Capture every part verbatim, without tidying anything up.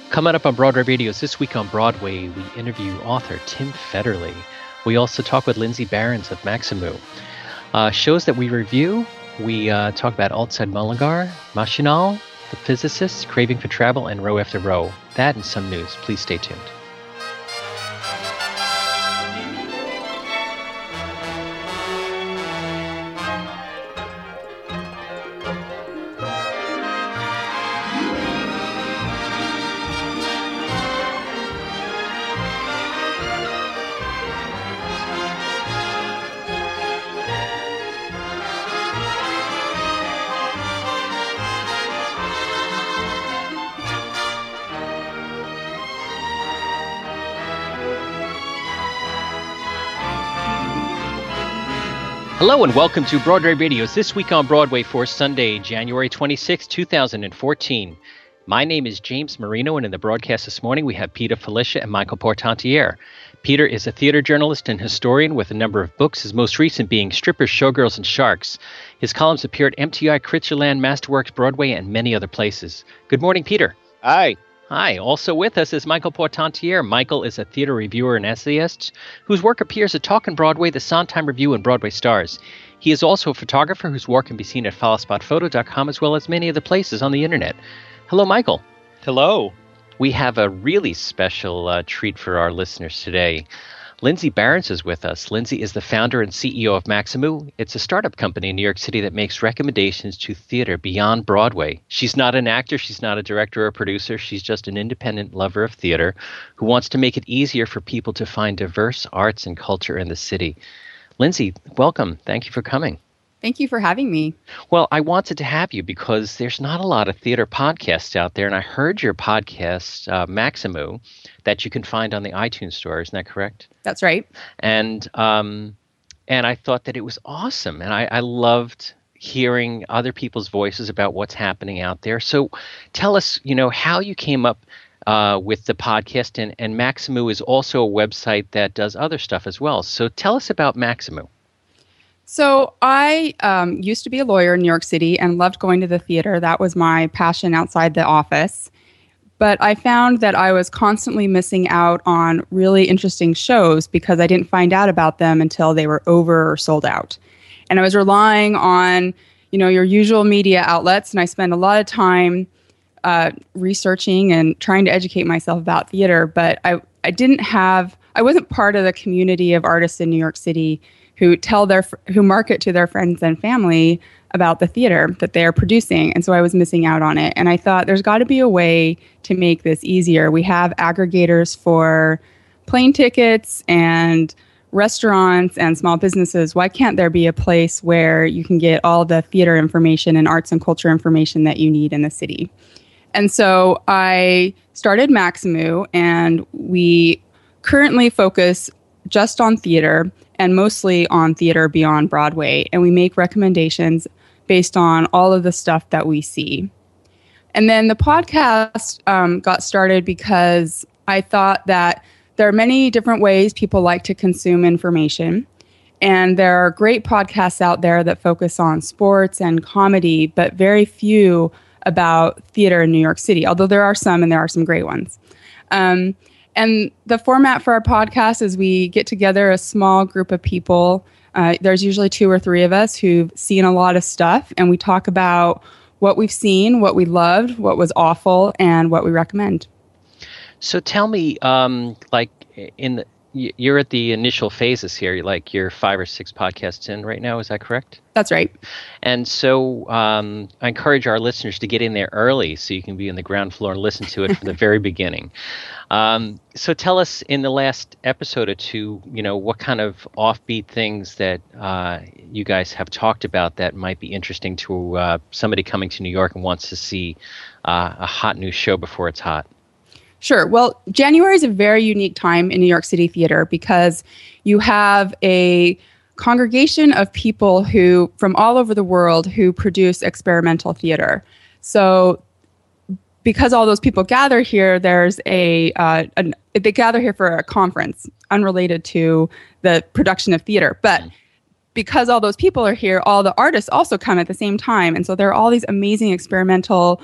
Coming up on Broadway Radio's This Week on Broadway, we interview author Tim Federle. We also talk with Lindsay Behrens of Maximu. Uh, shows that we review, we uh, talk about Outside Mullingar, Machinal, The Physicists, Craving for Travel, and Row After Row. That and some news. Please stay tuned. Hello and welcome to Broadway Radio's This Week on Broadway for Sunday, January twenty-sixth, two thousand fourteen. My name is James Marino, and in the broadcast this morning we have Peter Filichia and Michael Portantiere. Peter is a theater journalist and historian with a number of books, his most recent being Strippers, Showgirls, and Sharks. His columns appear at M T I, Kritzerland, Masterworks, Broadway, and many other places. Good morning, Peter. Hi. Hi. Also with us is Michael Portantiere. Michael is a theater reviewer and essayist whose work appears at Talkin' Broadway, The Sondheim Review, and Broadway Stars. He is also a photographer whose work can be seen at follow spot photo dot com as well as many other places on the internet. Hello, Michael. Hello. We have a really special uh, treat for our listeners today. Lindsay Behrens is with us. Lindsay is the founder and C E O of Maximu. It's a startup company in New York City that makes recommendations to theater beyond Broadway. She's not an actor. She's not a director or a producer. She's just an independent lover of theater who wants to make it easier for people to find diverse arts and culture in the city. Lindsay, welcome. Thank you for coming. Thank you for having me. Well, I wanted to have you because there's not a lot of theater podcasts out there, and I heard your podcast, uh, Maximu, that you can find on the iTunes store. Isn't that correct? That's right. And um, and I thought that it was awesome, and I, I loved hearing other people's voices about what's happening out there. So tell us, you know, how you came up uh, with the podcast, and, and Maximu is also a website that does other stuff as well. So tell us about Maximu. So I um, used to be a lawyer in New York City and loved going to the theater. That was my passion outside the office. But I found that I was constantly missing out on really interesting shows because I didn't find out about them until they were over or sold out. And I was relying on, you know, your usual media outlets, and I spent a lot of time uh, researching and trying to educate myself about theater. But I, I didn't have, I wasn't part of the community of artists in New York City who tell their, who market to their friends and family about the theater that they are producing. And so I was missing out on it. And I thought there's got to be a way to make this easier. We have aggregators for plane tickets and restaurants and small businesses. Why can't there be a place where you can get all the theater information and arts and culture information that you need in the city? And so I started Maximu, and we currently focus just on theater and mostly on theater beyond Broadway. And we make recommendations based on all of the stuff that we see. And then the podcast um, got started because I thought that there are many different ways people like to consume information. And there are great podcasts out there that focus on sports and comedy, but very few about theater in New York City, although there are some, and there are some great ones. Um, And the format for our podcast is we get together a small group of people. Uh, there's usually two or three of us who've seen a lot of stuff, and we talk about what we've seen, what we loved, what was awful, and what we recommend. So tell me, um, like, in the, you're at the initial phases here, like you're five or six podcasts in right now. Is that correct? That's right. And so um, I encourage our listeners to get in there early so you can be on the ground floor and listen to it from the very beginning. Um, so tell us, in the last episode or two, you know, what kind of offbeat things that uh, you guys have talked about that might be interesting to uh, somebody coming to New York and wants to see uh, a hot new show before it's hot. Sure. Well, January is a very unique time in New York City theater because you have a congregation of people who from all over the world who produce experimental theater. So because all those people gather here, there's a, uh, an, they gather here for a conference unrelated to the production of theater. But because all those people are here, all the artists also come at the same time. And so there are all these amazing experimental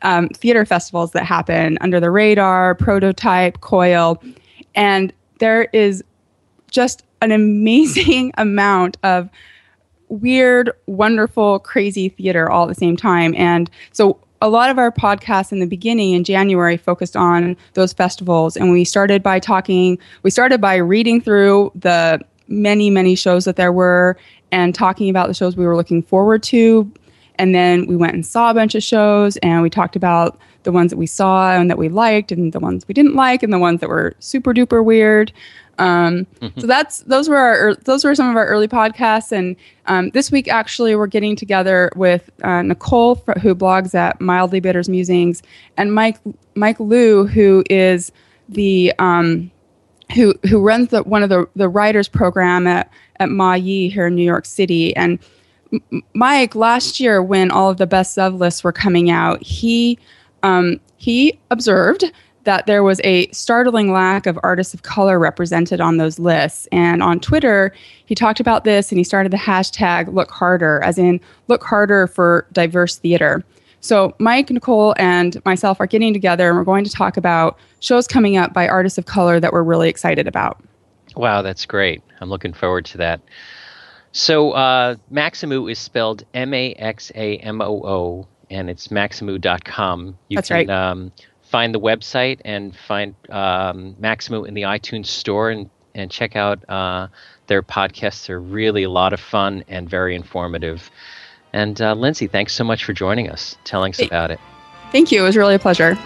um, theater festivals that happen under the radar, Prototype, Coil, and there is just an amazing amount of weird, wonderful, crazy theater all at the same time. And so a lot of our podcasts in the beginning in January focused on those festivals. And we started by talking, we started by reading through the many, many shows that there were and talking about the shows we were looking forward to. And then we went and saw a bunch of shows and we talked about the ones that we saw and that we liked and the ones we didn't like and the ones that were super duper weird. Um, mm-hmm. So that's those were our those were some of our early podcasts, and um, this week actually we're getting together with uh, Nicole, who blogs at Mildly Bitter's Musings, and Mike Mike Liu, who is the um, who who runs the one of the the writers program at at Ma Yi here in New York City. And M- Mike, last year when all of the best of lists were coming out, he um, he observed that there was a startling lack of artists of color represented on those lists. And on Twitter, he talked about this and he started the hashtag Look Harder, as in look harder for diverse theater. So Mike, Nicole, and myself are getting together and we're going to talk about shows coming up by artists of color that we're really excited about. Wow, that's great. I'm looking forward to that. So uh, Maxamoo is spelled M A X A M O O, and it's maxamoo dot com. You that's can, right. Um, find the website and find um, Maxamoo in the iTunes store and, and check out uh, their podcasts. They're really a lot of fun and very informative. And uh, Lindsay, thanks so much for joining us, telling us hey, about it. Thank you. It was really a pleasure.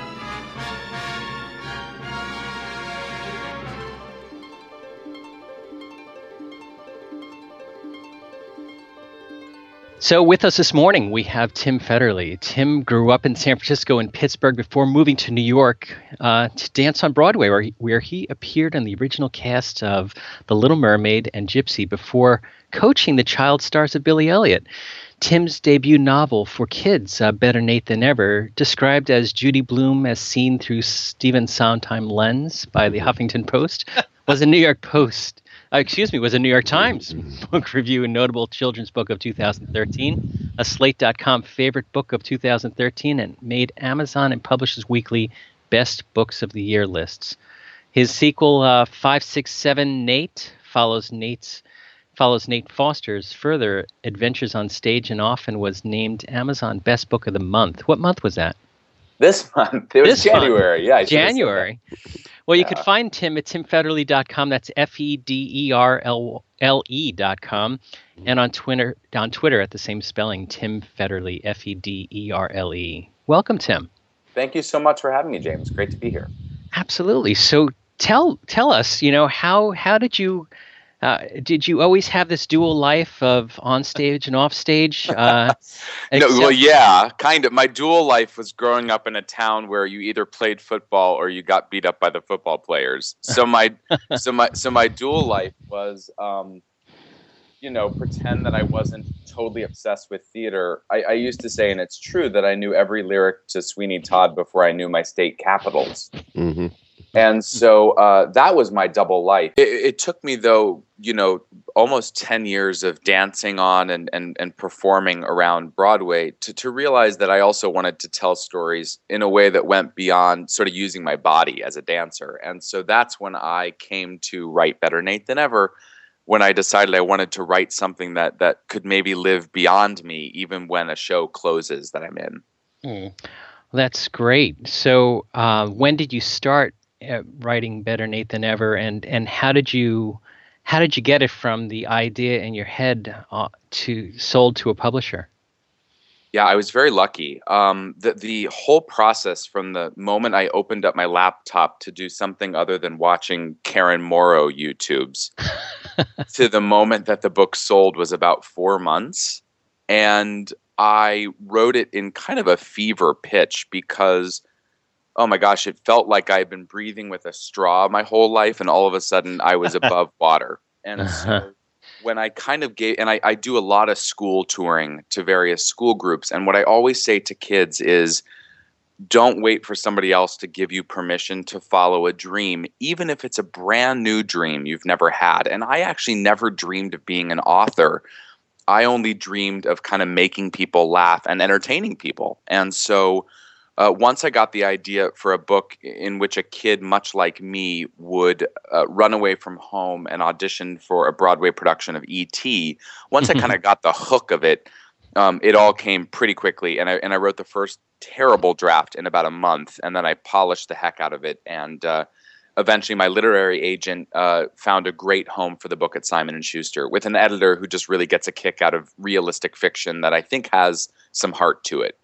So with us this morning, we have Tim Federle. Tim grew up in San Francisco and Pittsburgh before moving to New York uh, to dance on Broadway, where he, where he appeared on the original cast of The Little Mermaid and Gypsy before coaching the child stars of Billy Elliot. Tim's debut novel for kids, uh, Better Nate Than Ever, described as Judy Blume as seen through Stephen Sondheim lens by the Huffington Post, was a New York Post. Uh, excuse me, was a New York Times book review and notable children's book of two thousand thirteen, a Slate dot com favorite book of two thousand thirteen, and made Amazon and Publishers Weekly Best Books of the Year lists. His sequel, uh, five six seven Nate, follows Nate's follows Nate Foster's further adventures on stage and off, and was named Amazon Best Book of the Month. What month was that? This month. It was this January. Month. Yeah, I January. Well, you yeah. could find Tim at tim federle dot com. That's F E D E R L E dot com. And on Twitter, on Twitter at the same spelling, Tim Federle, F E D E R L E. Welcome, Tim. Thank you so much for having me, James. Great to be here. Absolutely. So tell tell us, you know, how how did you uh, did you always have this dual life of on stage and off stage? Uh, no, except- well, yeah, kind of. My dual life was growing up in a town where you either played football or you got beat up by the football players. So my, so my, so my dual life was, um, you know, pretend that I wasn't totally obsessed with theater. I, I used to say, and it's true, that I knew every lyric to Sweeney Todd before I knew my state capitals. Mm-hmm. And so uh, that was my double life. It, it took me, though, you know, almost ten years of dancing on and, and, and performing around Broadway to, to realize that I also wanted to tell stories in a way that went beyond sort of using my body as a dancer. And so that's when I came to write Better Nate Than Ever, when I decided I wanted to write something that, that could maybe live beyond me, even when a show closes that I'm in. Mm. Well, that's great. So uh, when did you start Uh, writing Better Nate Than Ever, and and how did you how did you get it from the idea in your head uh, to sold to a publisher? Yeah, I was very lucky. Um, the the whole process from the moment I opened up my laptop to do something other than watching Karen Morrow YouTubes to the moment that the book sold was about four months, and I wrote it in kind of a fever pitch because, oh my gosh, it felt like I'd been breathing with a straw my whole life, and all of a sudden I was above water. And so when I kind of gave, and I, I do a lot of school touring to various school groups, and what I always say to kids is, don't wait for somebody else to give you permission to follow a dream, even if it's a brand new dream you've never had. And I actually never dreamed of being an author. I only dreamed of kind of making people laugh and entertaining people. And so uh, once I got the idea for a book in which a kid much like me would uh, run away from home and audition for a Broadway production of E T, once I kind of got the hook of it, um, it all came pretty quickly. And I, and I wrote the first terrible draft in about a month, and then I polished the heck out of it. And uh, eventually my literary agent uh, found a great home for the book at Simon and Schuster with an editor who just really gets a kick out of realistic fiction that I think has some heart to it.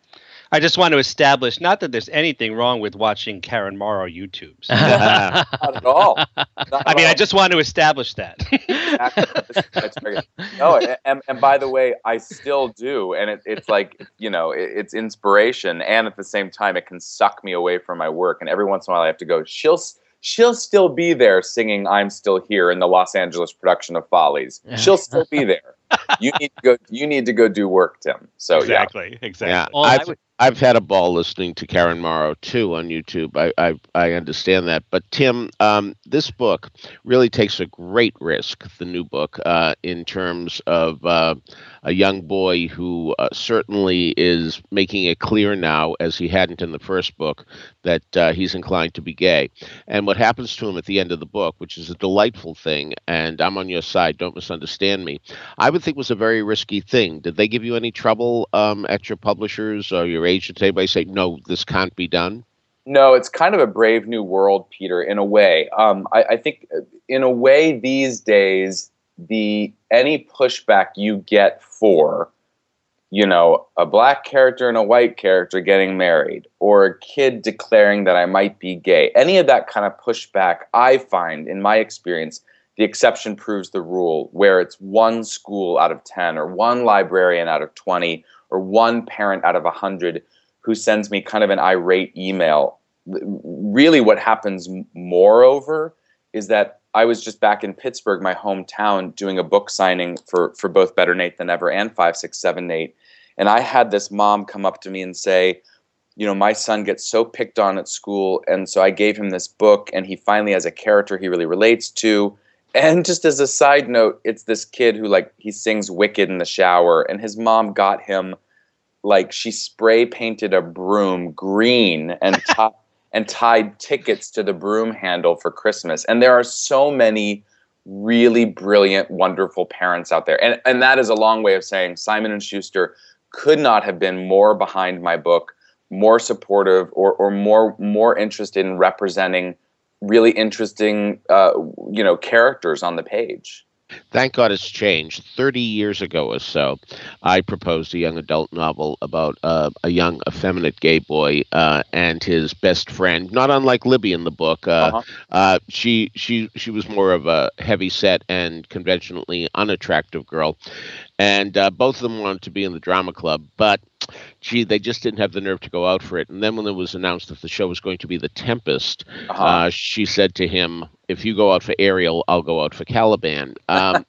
I just want to establish, not that there's anything wrong with watching Karen Morrow YouTubes. Not at all. Not at I mean, all. I just want to establish that. Exactly. That's very good. No, and, and by the way, I still do, and it, it's like, you know, it, it's inspiration, and at the same time, it can suck me away from my work. And every once in a while, I have to go. She'll she'll still be there singing "I'm Still Here" in the Los Angeles production of Follies. She'll still be there. You need to go. You need to go do work, Tim. So exactly, yeah. exactly. Yeah, Well, I've, I would- I've had a ball listening to Karen Morrow too on YouTube. I I, I understand that, but Tim, um, this book really takes a great risk. The new book, uh, in terms of uh, a young boy who uh, certainly is making it clear now, as he hadn't in the first book, that uh, he's inclined to be gay. And what happens to him at the end of the book, which is a delightful thing, and I'm on your side, don't misunderstand me, I would think was a very risky thing. Did they give you any trouble um, at your publishers or your agent? Anybody say, no, this can't be done? No, it's kind of a brave new world, Peter, in a way. Um, I, I think in a way these days, the any pushback you get for, you know, a black character and a white character getting married, or a kid declaring that I might be gay, any of that kind of pushback, I find, in my experience, the exception proves the rule, where it's one school out of ten, or one librarian out of twenty, or one parent out of one hundred who sends me kind of an irate email. Really what happens moreover is that I was just back in Pittsburgh, my hometown, doing a book signing for, for both Better Nate Than Ever and five six seven Nate. And I had this mom come up to me and say, you know, my son gets so picked on at school, and so I gave him this book, and he finally has a character he really relates to. And just as a side note, it's this kid who, like, he sings Wicked in the shower, and his mom got him, like, she spray painted a broom green and t- and tied tickets to the broom handle for Christmas. And there are so many really brilliant, wonderful parents out there. And and that is a long way of saying Simon and Schuster could not have been more behind my book, more supportive, or or more more interested in representing really interesting uh, you know, characters on the page. Thank God it's changed. thirty years ago or so, I proposed a young adult novel about uh, a young effeminate gay boy uh, and his best friend, not unlike Libby in the book. Uh, uh-huh. uh, she she she was more of a heavy-set and conventionally unattractive girl, and uh, both of them wanted to be in the drama club, but gee, they just didn't have the nerve to go out for it. And then when it was announced that the show was going to be The Tempest, uh-huh. uh, she said to him, if you go out for Ariel, I'll go out for Caliban. Um,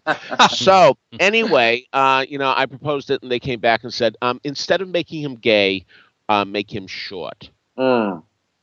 so anyway, uh, you know, I proposed it, and they came back and said, um, instead of making him gay, uh, make him short. Mm.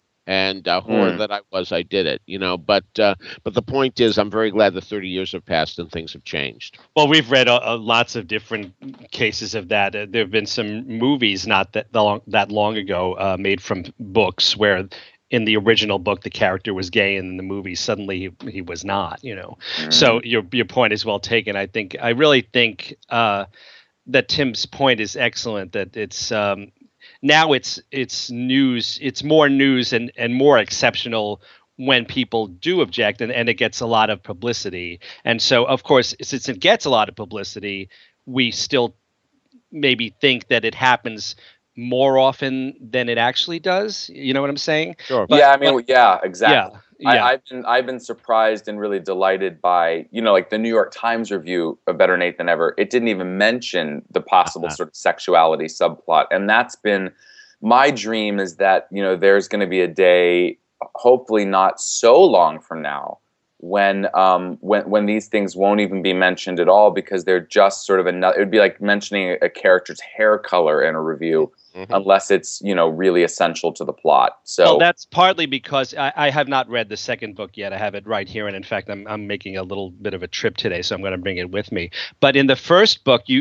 And uh, horror mm. that I was, I did it, you know. But uh, but the point is, I'm very glad that thirty years have passed and things have changed. Well, we've read uh, lots of different cases of that. Uh, there have been some movies not that long, that long ago uh, made from books where in the original book the character was gay, and in the movie suddenly he, he was not, you know. Mm. So your your point is well taken. I think I really think uh, that Tim's point is excellent. That it's um, now it's it's news. It's more news and, and more exceptional when people do object, and, and it gets a lot of publicity. And so, of course, since it gets a lot of publicity, we still maybe think that it happens more often than it actually does. You know what I'm saying? Sure. But, yeah, I mean, but, yeah, exactly. Yeah. I, Yeah. I've been I've been surprised and really delighted by, you know, like the New York Times review of Better Nate Than Ever. It didn't even mention the possible Uh-huh. sort of sexuality subplot. And that's been my dream, is that, you know, there's going to be a day, hopefully not so long from now, when um when when these things won't even be mentioned at all, because they're just sort of another, it would be like mentioning a, a character's hair color in a review. Mm-hmm. Unless it's, you know, really essential to the plot. So well, that's partly because I, I have not read the second book yet. I have it right here, and in fact, I'm I'm making a little bit of a trip today, so I'm going to bring it with me. But in the first book, you you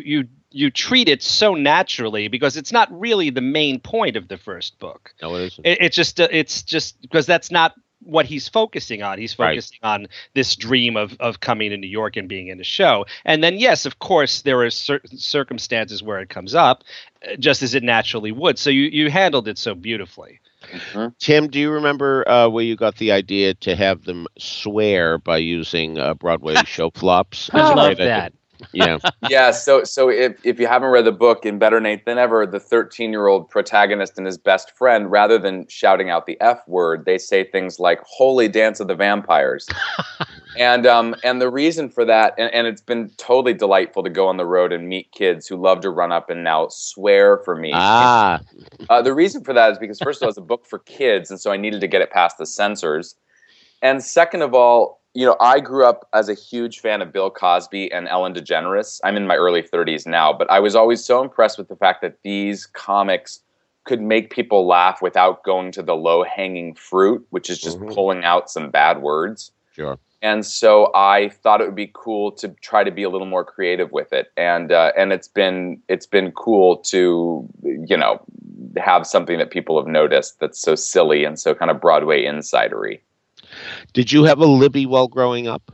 you treat it so naturally because it's not really the main point of the first book. No, it isn't. It, it's just uh, it's just because that's not what he's focusing on. He's focusing right. on this dream of of coming to New York and being in a show. And then, yes, of course, there are certain circumstances where it comes up, just as it naturally would. So you you handled it so beautifully. Mm-hmm. Tim, do you remember uh, where you got the idea to have them swear by using uh, Broadway show flops? I love that. Yeah. Yeah. So, so if, if you haven't read the book, in Better Nate Than Ever, the thirteen-year-old protagonist and his best friend, rather than shouting out the F word, they say things like "Holy Dance of the Vampires," and um and the reason for that, and, and it's been totally delightful to go on the road and meet kids who love to run up and now swear for me. Ah. Uh, the reason for that is because first of all, it's a book for kids, and so I needed to get it past the censors, and second of all, you know, I grew up as a huge fan of Bill Cosby and Ellen DeGeneres. I'm in my early thirties now, but I was always so impressed with the fact that these comics could make people laugh without going to the low-hanging fruit, which is just mm-hmm. pulling out some bad words. Sure. And so I thought it would be cool to try to be a little more creative with it, and uh, and it's been it's been cool to you know have something that people have noticed that's so silly and so kind of Broadway insidery. Did you have a Libby while growing up?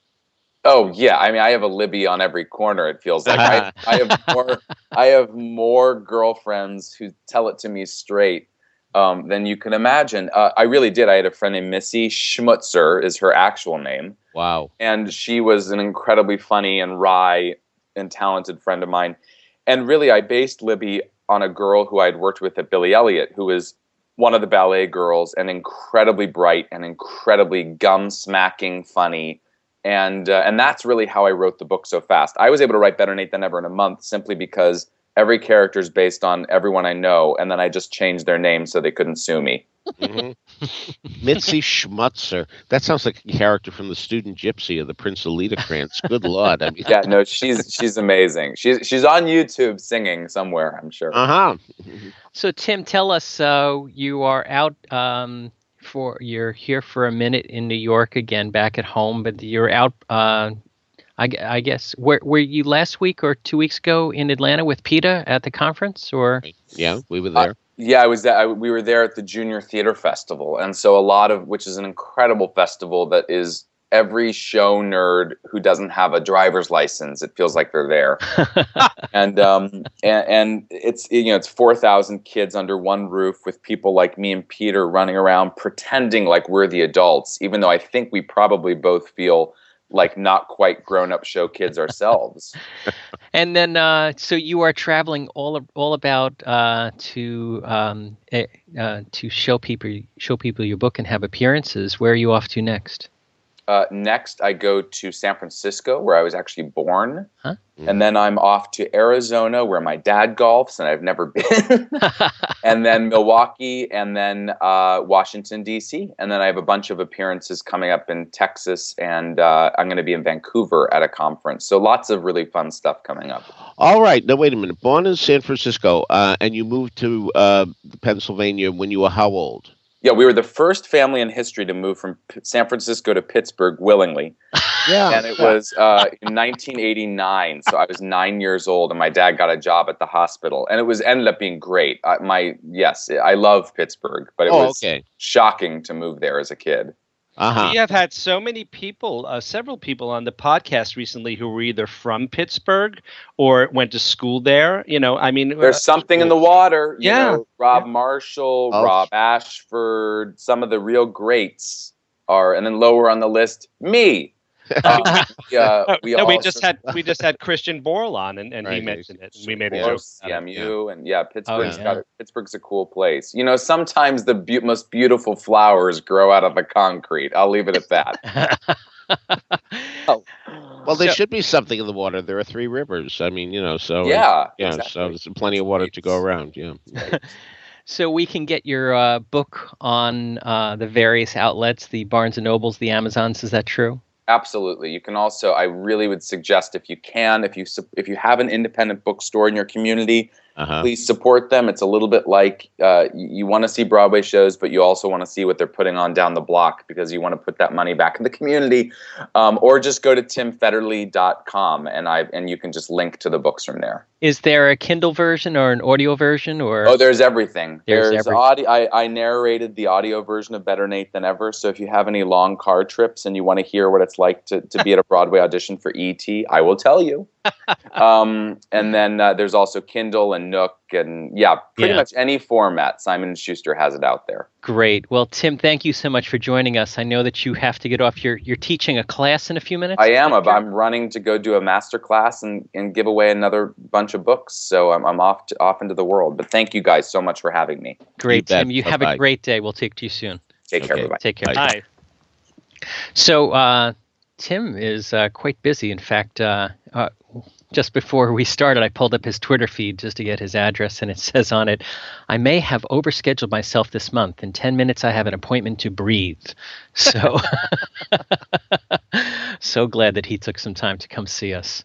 Oh yeah, I mean, I have a Libby on every corner. It feels like I, I have more. I have more girlfriends who tell it to me straight um, than you can imagine. Uh, I really did. I had a friend named Missy Schmutzer, is her actual name. Wow. And she was an incredibly funny and wry and talented friend of mine. And really, I based Libby on a girl who I'd worked with at Billy Elliot, who was one of the ballet girls and incredibly bright and incredibly gum-smacking funny. And uh, and that's really how I wrote the book so fast. I was able to write Better Nate Than Ever in a month simply because every character is based on everyone I know, and then I just changed their name so they couldn't sue me. Mm-hmm. Mitzi Schmutzer. That sounds like a character from The Student Gypsy or The Prince of Liederkrantz. Good Lord. I mean, yeah, no, she's she's amazing. She's she's on YouTube singing somewhere, I'm sure. Uh-huh. So, Tim, tell us, uh, you are out um, for, you're here for a minute in New York again, back at home, but you're out, uh, I, I guess, were, were you last week or two weeks ago in Atlanta with PETA at the conference? Or Yeah, we were there. Uh, yeah, I was there. I, we were there at the Junior Theater Festival. And so a lot of, which is an incredible festival that is every show nerd who doesn't have a driver's license, it feels like they're there. and, um, and and it's you know it's four thousand kids under one roof with people like me and Peter running around pretending like we're the adults, even though I think we probably both feel like not quite grown-up show kids ourselves. And then, uh, so you are traveling all all about uh, to um, uh, to show people show people your book and have appearances. Where are you off to next? Uh, next, I go to San Francisco, where I was actually born. Huh? And then I'm off to Arizona, where my dad golfs, and I've never been. And then Milwaukee, and then uh, Washington, D C And then I have a bunch of appearances coming up in Texas, and uh, I'm going to be in Vancouver at a conference. So lots of really fun stuff coming up. All right. Now, wait a minute. Born in San Francisco, uh, and you moved to uh, Pennsylvania when you were how old? Yeah, we were the first family in history to move from P- San Francisco to Pittsburgh willingly. Yeah. And it was uh, in nineteen eighty-nine, so I was nine years old, and my dad got a job at the hospital. And it was ended up being great. Uh, my Yes, I love Pittsburgh, but it oh, was okay. shocking to move there as a kid. Uh-huh. We have had so many people, uh, several people on the podcast recently who were either from Pittsburgh or went to school there. You know, I mean, There's something in the water. You Yeah. know, Rob Yeah. Marshall, Oh. Rob Ashford, some of the real greats are, and then lower on the list, me. Uh, yeah, No, we no, we also- just had we just had Christian Borle on, and, and he Right, mentioned it. And we made a Of joke. course, about C it. M U, and yeah, Pittsburgh's yeah. got a, Pittsburgh's a cool place. You know, sometimes the be- most beautiful flowers grow out of the concrete. I'll leave it at that. Oh. Well, there So- should be something in the water. There are three rivers. I mean, you know, so Yeah, yeah. exactly. So there's plenty of water to go around. Yeah. So we can get your uh, book on uh, the various outlets, the Barnes and Nobles, the Amazons. Is that true? Absolutely. You can also, I really would suggest if you can, if you sup- if you have an independent bookstore in your community, Uh-huh. Please support them. It's a little bit like uh, you, you want to see Broadway shows, but you also want to see what they're putting on down the block because you want to put that money back in the community. Um, or just go to tim federle dot com and I and you can just link to the books from there. Is there a Kindle version or an audio version? Or oh, there's everything. There's, there's everything. audio. I, I narrated the audio version of Better Nate Than Ever. So if you have any long car trips and you want to hear what it's like to, to be at a Broadway audition for E T, I will tell you. um, and then uh, there's also Kindle and Nook and yeah, pretty Yeah. much any format. Simon and Schuster has it out there. Great. Well, Tim, thank you so much for joining us. I know that you have to get off. You're, you're teaching a class in a few minutes? I am. I'm running to go do a master class and, and give away another bunch of books. So I'm, I'm off to, off into the world. But thank you guys so much for having me. Great, You bet. Tim. You have Bye-bye. a great day. We'll take to you soon. Take Okay. care. Bye-bye. Take care. Bye. Hi. So uh, Tim is uh, quite busy. In fact, uh, uh, just before we started, I pulled up his Twitter feed just to get his address, and it says on it, I may have overscheduled myself this month. In ten minutes, I have an appointment to breathe. So, so glad that he took some time to come see us.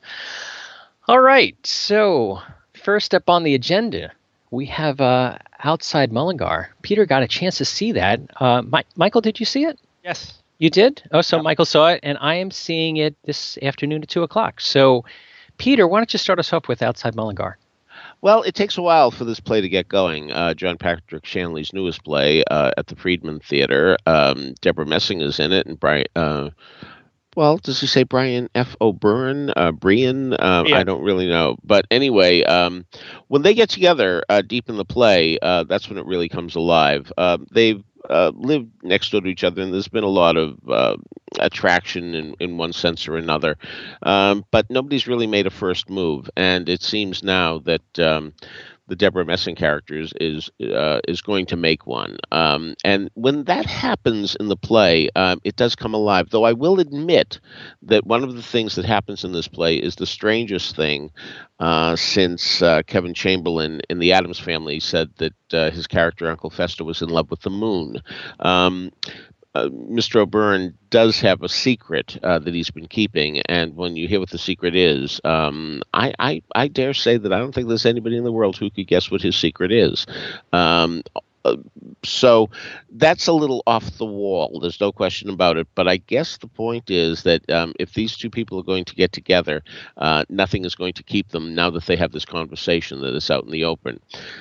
All right. So first up on the agenda, we have uh, Outside Mullingar. Peter got a chance to see that. Uh, Mi- Michael, did you see it? Yes. You did? Oh, so Michael saw it, and I am seeing it this afternoon at two o'clock. So, Peter, why don't you start us off with Outside Mullingar? Well, it takes a while for this play to get going. Uh, John Patrick Shanley's newest play uh, at the Friedman Theater. Um, Deborah Messing is in it, and Brian. Uh, well, does he say Brian F. O'Byrne? Uh, Brian? Uh, Yeah. I don't really know. But anyway, um, when they get together uh, deep in the play, uh, that's when it really comes alive. Uh, they've uh, lived next door to each other, and there's been a lot of uh, attraction in, in one sense or another. Um, but nobody's really made a first move, and it seems now that um, the Deborah Messing character is is, uh, is going to make one. Um, and when that happens in the play, um, it does come alive. Though I will admit that one of the things that happens in this play is the strangest thing uh, since uh, Kevin Chamberlain in The Addams Family said that uh, his character, Uncle Fester, was in love with the moon. Um, Uh, Mister O'Byrne does have a secret uh, that he's been keeping, and when you hear what the secret is, um, I, I, I dare say that I don't think there's anybody in the world who could guess what his secret is. Um, uh, so that's a little off the wall. There's no question about it. But I guess the point is that um, if these two people are going to get together, uh, nothing is going to keep them now that they have this conversation that is out in the open.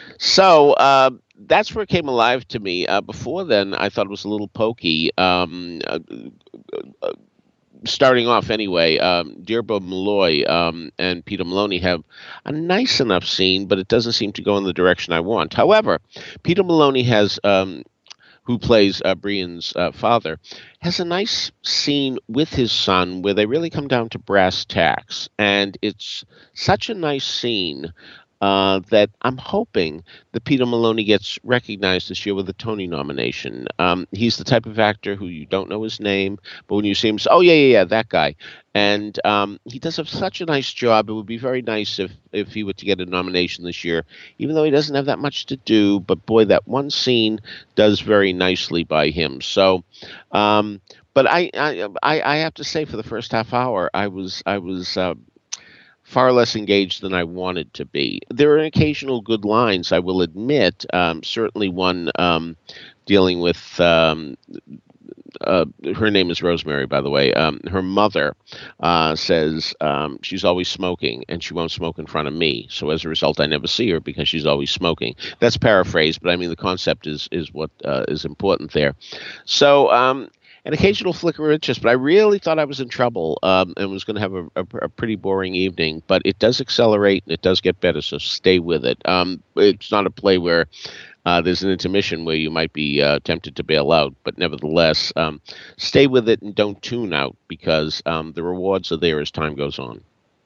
So uh, that's where it came alive to me. Uh, before then, I thought it was a little pokey. Um, uh, uh, starting off anyway, um, Deirdre Malloy um, and Peter Maloney have a nice enough scene, but it doesn't seem to go in the direction I want. However, Peter Maloney has, um, who plays uh, Brian's uh, father, has a nice scene with his son where they really come down to brass tacks. And it's such a nice scene Uh, that I'm hoping that Peter Maloney gets recognized this year with a Tony nomination. Um, he's the type of actor who you don't know his name, but when you see him, say, oh, yeah, yeah, yeah, that guy. And um, he does have such a nice job. It would be very nice if, if he were to get a nomination this year, even though he doesn't have that much to do. But, boy, that one scene does very nicely by him. So, um, but I, I, I, I have to say, for the first half hour, I was, I was, uh, far less engaged than I wanted to be. There are occasional good lines, I will admit. Um, certainly one um, dealing with, um, uh, her name is Rosemary, by the way. Um, her mother uh, says um, she's always smoking and she won't smoke in front of me. So as a result, I never see her because she's always smoking. That's paraphrased, but I mean the concept is is what uh, is important there. So um, an occasional flicker of interest, but I really thought I was in trouble um, and was going to have a, a, a pretty boring evening. But it does accelerate and it does get better, so stay with it. Um, it's not a play where uh, there's an intermission where you might be uh, tempted to bail out, but nevertheless, um, stay with it and don't tune out because um, the rewards are there as time goes on.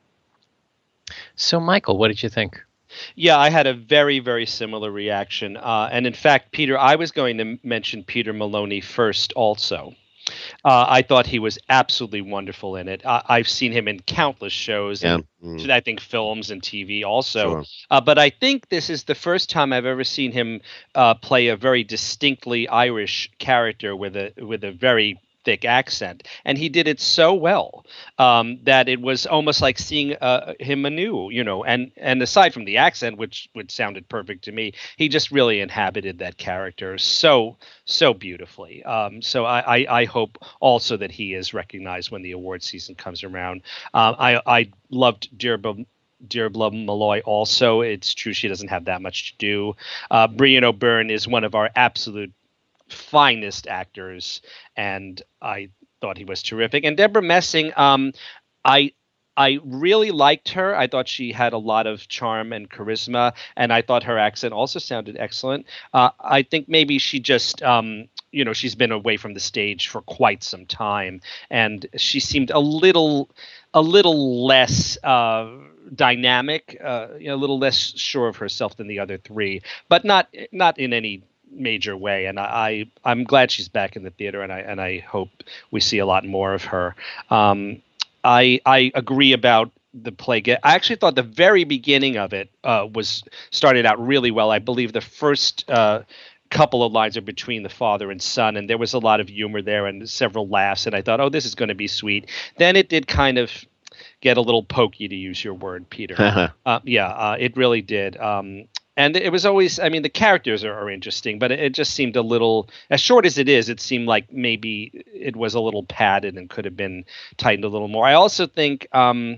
So, Michael, what did you think? Yeah, I had a very, very similar reaction. Uh, and in fact, Peter, I was going to mention Peter Maloney first also. Uh, I thought he was absolutely wonderful in it. Uh, I've seen him in countless shows, Yeah. and Mm. I think films and T V also. Sure. Uh, but I think this is the first time I've ever seen him uh, play a very distinctly Irish character with a with a very thick accent, and he did it so well um, that it was almost like seeing uh, him anew, you know. And and aside from the accent, which which sounded perfect to me, he just really inhabited that character so so beautifully. Um, so I, I I hope also that he is recognized when the award season comes around. Um, I I loved Deirdre. Deirdre Malloy also. It's true she doesn't have that much to do. Uh, Brian O'Byrne is one of our absolute finest actors, and I thought he was terrific. And Deborah Messing, um, I I really liked her. I thought she had a lot of charm and charisma, and I thought her accent also sounded excellent. Uh, I think maybe she just, um, you know, she's been away from the stage for quite some time, and she seemed a little, a little less uh, dynamic, uh, you know, a little less sure of herself than the other three, but not not in any major way. And I, I I'm glad she's back in the theater, and I and I hope we see a lot more of her. Um, I I agree about the play. I actually thought the very beginning of it uh, was started out really well. I believe the first uh, couple of lines are between the father and son, and there was a lot of humor there and several laughs. And I thought, oh, this is going to be sweet. Then it did kind of get a little pokey, to use your word, Peter. uh, yeah, uh, it really did. Um, And it was always, I mean, the characters are, are interesting, but it, it just seemed a little, as short as it is, it seemed like maybe it was a little padded and could have been tightened a little more. I also think um,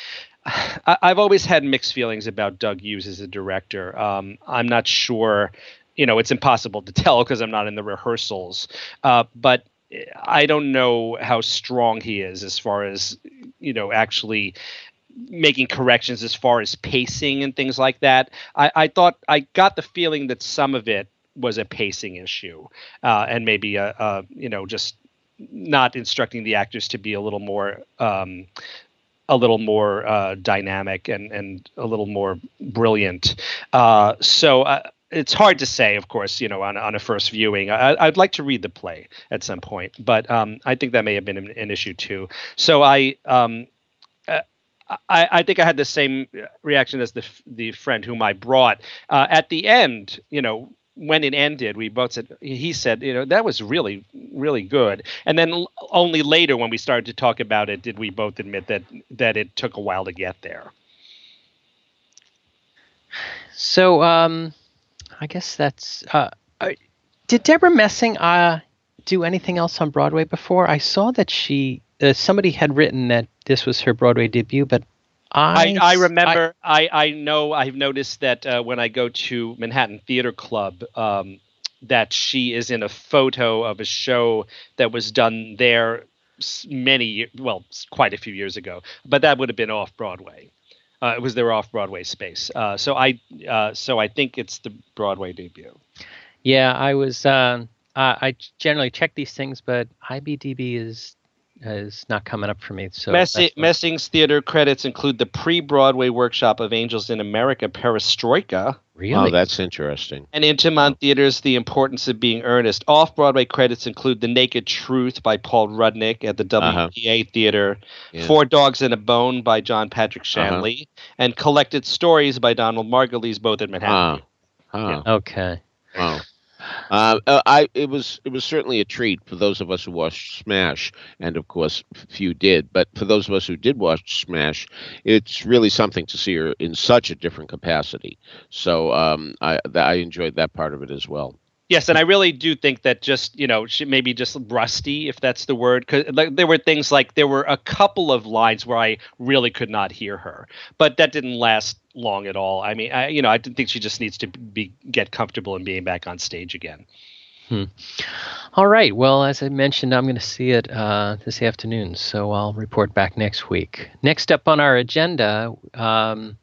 I, I've always had mixed feelings about Doug Hughes as a director. Um, I'm not sure, you know, it's impossible to tell because I'm not in the rehearsals, uh, but I don't know how strong he is as far as, you know, actually making corrections as far as pacing and things like that. I, I thought I got the feeling that some of it was a pacing issue, uh, and maybe a, a you know just not instructing the actors to be a little more um, a little more uh, dynamic and and a little more brilliant. Uh, so. Uh, It's hard to say, of course, you know, on on a first viewing. I, I'd like to read the play at some point, but um, I think that may have been an, an issue too. So I. Um, I, I think I had the same reaction as the the friend whom I brought. Uh, at the end, you know, when it ended, we both said, he said, you know, that was really, really good. And then l- only later when we started to talk about it, did we both admit that that it took a while to get there. So um, I guess that's, uh, uh, did Deborah Messing uh, do anything else on Broadway before? I saw that she, uh, somebody had written that this was her Broadway debut, but I I, I remember, I, I, I know, I've noticed that uh, when I go to Manhattan Theater Club, um, that she is in a photo of a show that was done there many, well, quite a few years ago, but that would have been off Broadway. Uh, it was their off Broadway space. Uh, so I, uh, so I think it's the Broadway debut. Yeah, I was, um, uh, I generally check these things, but I B D B is, is not coming up for me. So Messi- Messing's theater credits include the pre-Broadway workshop of Angels in America, Perestroika. Really? Oh, that's interesting. And Intiman Theater's The Importance of Being Earnest. Off-Broadway credits include The Naked Truth by Paul Rudnick at the W P A uh-huh. Theater, yeah. Four Dogs and a Bone by John Patrick Shanley, uh-huh. and Collected Stories by Donald Margulies, both at Manhattan. Uh, uh, yeah. Okay. Wow. Uh, I it was it was certainly a treat for those of us who watched Smash, and of course few did. But for those of us who did watch Smash, it's really something to see her in such a different capacity. So um, I I enjoyed that part of it as well. Yes, and I really do think that just, you know, she maybe just rusty, if that's the word, because like, there were things like there were a couple of lines where I really could not hear her, but that didn't last long at all. I mean, I, you know, I think she just needs to be get comfortable in being back on stage again. Hmm. All right. Well, as I mentioned, I'm going to see it uh, this afternoon, so I'll report back next week. Next up on our agenda, um,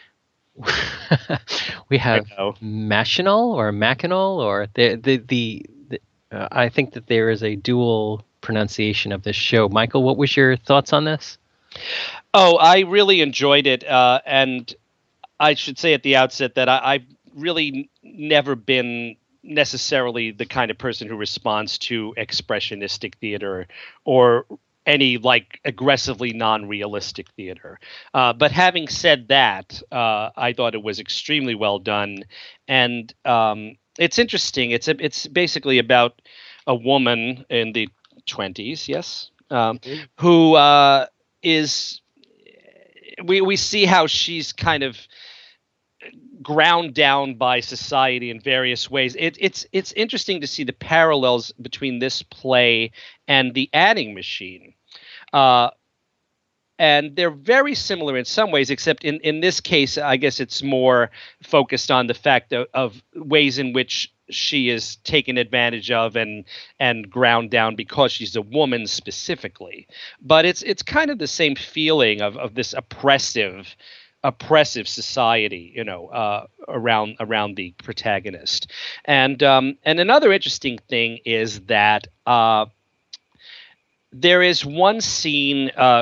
we have Machinal or Machinal or the the the. the uh, I think that there is a dual pronunciation of this show. Michael, what was your thoughts on this? Oh, I really enjoyed it, uh, and I should say at the outset that I, I've really never been necessarily the kind of person who responds to expressionistic theater or any like aggressively non-realistic theater. Uh, but having said that, uh, I thought it was extremely well done. And um, it's interesting. It's a, it's basically about a woman in the twenties, yes, um, mm-hmm. who uh, is we we see how she's kind of ground down by society in various ways. It, it's it's interesting to see the parallels between this play and The Adding Machine. Uh, and they're very similar in some ways, except in, in this case, I guess it's more focused on the fact of, of ways in which she is taken advantage of and and ground down because she's a woman specifically. But it's it's kind of the same feeling of, of this oppressive oppressive society, you know, uh, around around the protagonist. And um, and another interesting thing is that uh, there is one scene uh,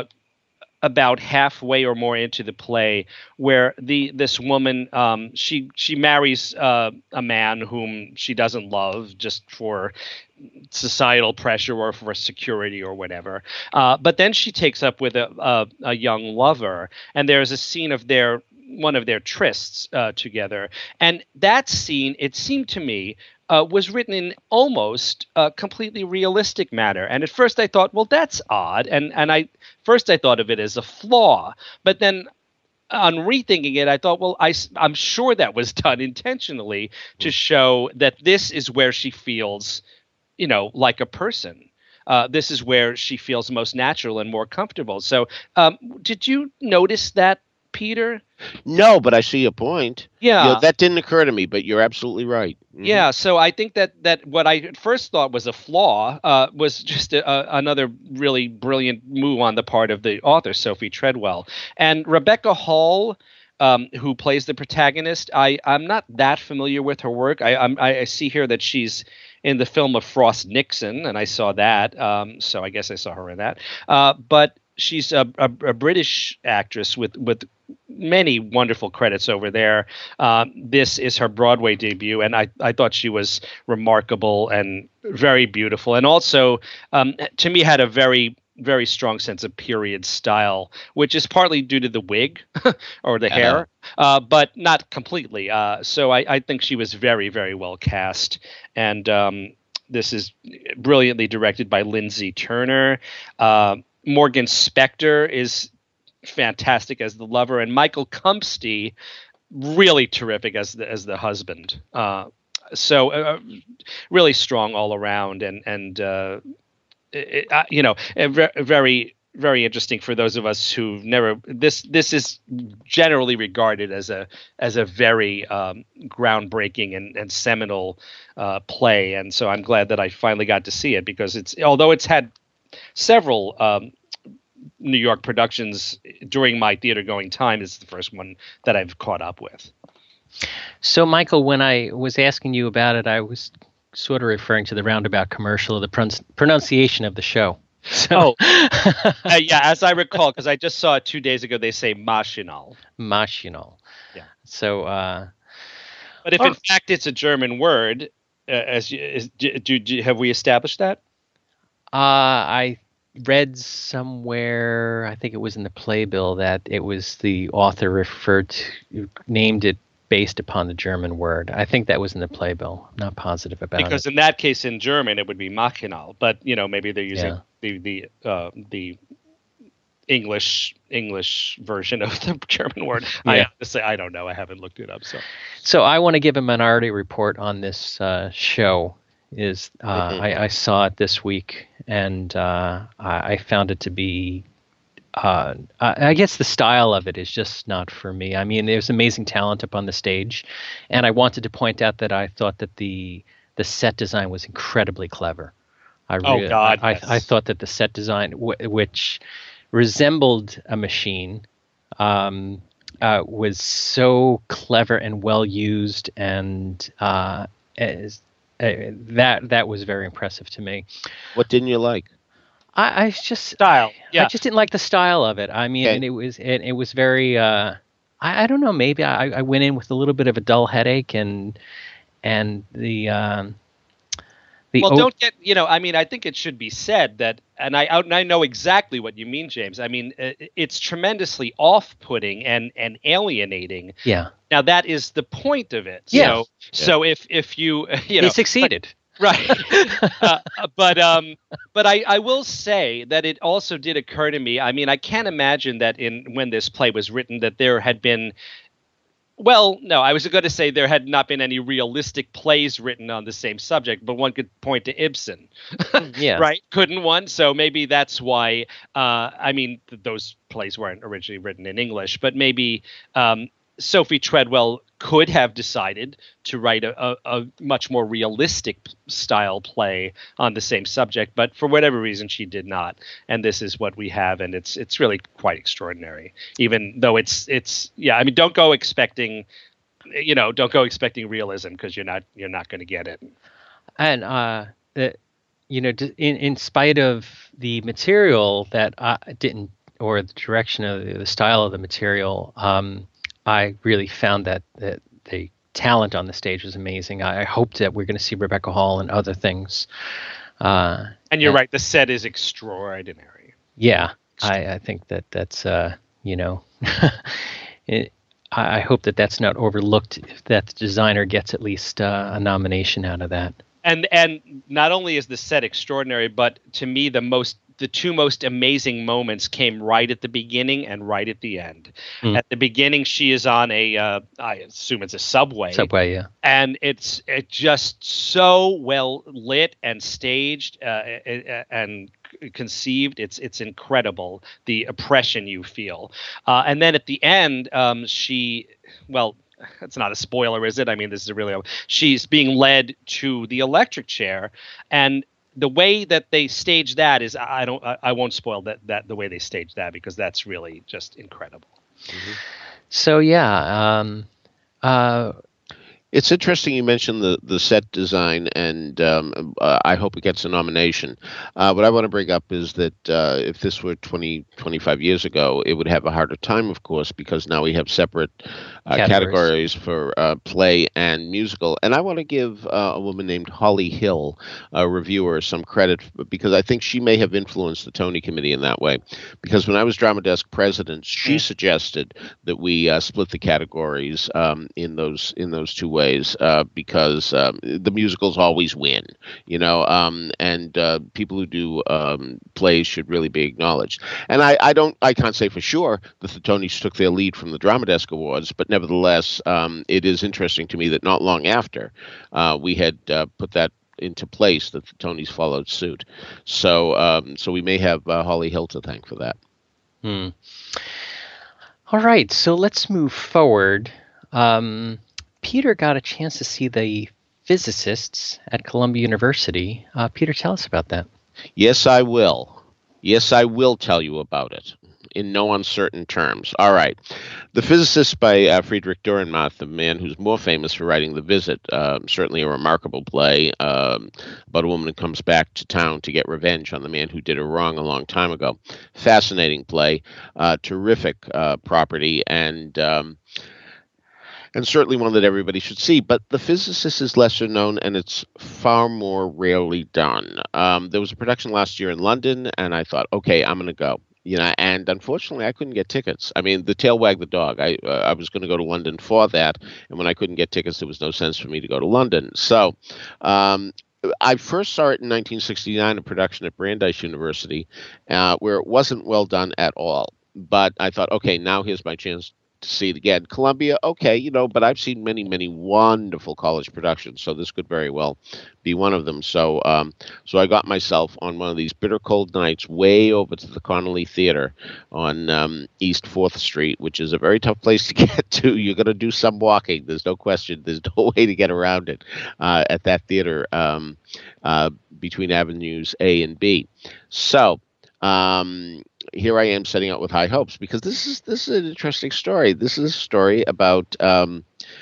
about halfway or more into the play where the this woman um, she she marries uh, a man whom she doesn't love just for societal pressure or for security or whatever. Uh, but then she takes up with a, a, a young lover, and there's a scene of their one of their trysts uh, together. And that scene, it seemed to me, uh, was written in almost a completely realistic manner. And at first I thought, well, that's odd. And and I first I thought of it as a flaw. But then on rethinking it, I thought, well, I, I'm sure that was done intentionally to show that this is where she feels, you know, like a person. Uh, this is where she feels most natural and more comfortable. So um, did you notice that, Peter? No, but I see a point. Yeah. You know, that didn't occur to me, but you're absolutely right. Mm-hmm. Yeah, so I think that that what I at first thought was a flaw uh, was just a, a, another really brilliant move on the part of the author, Sophie Treadwell. And Rebecca Hall, um, who plays the protagonist, I, I'm not that familiar with her work. I, I'm, I see here that she's in the film of Frost Nixon, and I saw that. Um, so I guess I saw her in that. Uh, but she's a, a, a British actress with with many wonderful credits over there. Uh, this is her Broadway debut, and I, I thought she was remarkable and very beautiful, and also um, to me had a very very strong sense of period style, which is partly due to the wig or the hair, uh, but not completely. Uh, so I, I think she was very, very well cast. And um, this is brilliantly directed by Lindsay Turner. Uh, Morgan Spector is fantastic as the lover, and Michael Cumpsty really terrific as the as the husband. Uh, so uh, really strong all around, and and uh, It, uh, you know, very, very interesting for those of us who've never. This this is generally regarded as a as a very um, groundbreaking and, and seminal uh, play, and so I'm glad that I finally got to see it, because it's although it's had several um, New York productions during my theater going time, it's the first one that I've caught up with. So, Michael, when I was asking you about it, I was sort of referring to the roundabout commercial of the pron- pronunciation of the show. So, oh, uh, yeah, as I recall, because I just saw it two days ago, they say machinal. Machinal. Yeah. So, uh, but if oh. in fact it's a German word, uh, as you, is, do, do, do have we established that? Uh, I read somewhere, I think it was in the playbill, that it was the author referred to, named it based upon the German word. I think that was in the playbill. I'm not positive about because it. Because in that case, in German, it would be machinal. But you know, maybe they're using yeah. the the uh, the English English version of the German word. Yeah. I have to say, I don't know. I haven't looked it up. So, so I want to give a minority report on this uh, show. Is uh, mm-hmm. I, I saw it this week, and uh, I, I found it to be. Uh, I guess the style of it is just not for me. I mean, there's amazing talent up on the stage, and I wanted to point out that I thought that the the set design was incredibly clever. I really, oh God! I, yes. I, I thought that the set design, w- which resembled a machine, um, uh, was so clever and well used, and uh, as, uh, that that was very impressive to me. What didn't you like? I, I just style. Yeah. I just didn't like the style of it. I mean, okay. and it was it, it was very. Uh, I, I don't know. Maybe I, I went in with a little bit of a dull headache, and and the um, the. Well, o- don't get you know. I mean, I think it should be said that, and I and I know exactly what you mean, James. I mean, it's tremendously off-putting and and alienating. Yeah. Now that is the point of it. Yeah. So, yeah. so if if you you know he succeeded. But, Right. uh, but um, but I, I will say that it also did occur to me. I mean, I can't imagine that in when this play was written that there had been. Well, no, I was going to say there had not been any realistic plays written on the same subject, but one could point to Ibsen, Yeah. right? Couldn't one? So maybe that's why. Uh, I mean, th- those plays weren't originally written in English, but maybe um, Sophie Treadwell could have decided to write a, a, a much more realistic style play on the same subject, but for whatever reason she did not. And this is what we have, and it's it's really quite extraordinary. Even though it's it's yeah, I mean, don't go expecting, you know, don't go expecting realism because you're not you're not going to get it. And uh, the, you know, d- in in spite of the material that I didn't, or the direction of the, the style of the material, um, I really found that, that the talent on the stage was amazing. I, I hoped that we're going to see Rebecca Hall and other things. Uh, And you're and- right, the set is extraordinary. Yeah, I, I think that that's, uh, you know, it, I I hope that that's not overlooked, if that the designer gets at least uh, a nomination out of that. And and not only is the set extraordinary, but to me the most the two most amazing moments came right at the beginning and right at the end. Mm. At the beginning, she is on a uh, I assume it's a subway, Subway, yeah. and it's it just so well lit and staged uh, and conceived. It's it's incredible, the oppression you feel. Uh, and then at the end, um, she well. It's not a spoiler, is it? I mean, this is really she's being led to the electric chair, and the way that they stage that is I don't I, I won't spoil that that the way they stage that because that's really just incredible. Mm-hmm. So, yeah, um, uh, It's interesting you mentioned the, the set design, and um, uh, I hope it gets a nomination. Uh, what I want to bring up is that uh, if this were twenty, twenty-five years ago, it would have a harder time, of course, because now we have separate uh, Categories. categories for uh, play and musical. And I want to give uh, a woman named Holly Hill, a reviewer, some credit because I think she may have influenced the Tony Committee in that way. Because when I was Drama Desk president, she Yeah. suggested that we uh, split the categories um, in those in those two ways. Ways, uh, because um, the musicals always win, you know, um, and uh, people who do um, plays should really be acknowledged. And I, I don't, I can't say for sure that the Tonys took their lead from the Drama Desk Awards, but nevertheless, um, it is interesting to me that not long after uh, we had uh, put that into place, that the Tonys followed suit. So, um, so we may have uh, Holly Hill to thank for that. hmm. All right, so let's move forward. Um, Peter got a chance to see the physicists at Columbia University. Uh, Peter, tell us about that. Yes, I will. Yes, I will tell you about it in no uncertain terms. All right. The Physicist by uh, Friedrich Dürrenmatt, the man who's more famous for writing The Visit, uh, certainly a remarkable play um, about a woman who comes back to town to get revenge on the man who did her wrong a long time ago. Fascinating play, uh, terrific uh, property, and... Um, And certainly one that everybody should see. But The Physicist is lesser known, and it's far more rarely done. Um, there was a production last year in London, and I thought, okay, I'm going to go. You know, and unfortunately, I couldn't get tickets. I mean, the tail wagged the dog. I uh, I was going to go to London for that, and when I couldn't get tickets, there was no sense for me to go to London. So um, I first saw it in nineteen sixty-nine, a production at Brandeis University, uh, where it wasn't well done at all. But I thought, okay, now here's my chance to see it again. Columbia, okay, you know, but I've seen many, many wonderful college productions, so this could very well be one of them. So, um, so I got myself on one of these bitter cold nights way over to the Connolly Theater on um, East Fourth Street, which is a very tough place to get to. You're going to do some walking. There's no question. There's no way to get around it uh, at that theater um, uh, between Avenues A and B. So, um, here I am setting out with high hopes because this is this is an interesting story. This is a story about um,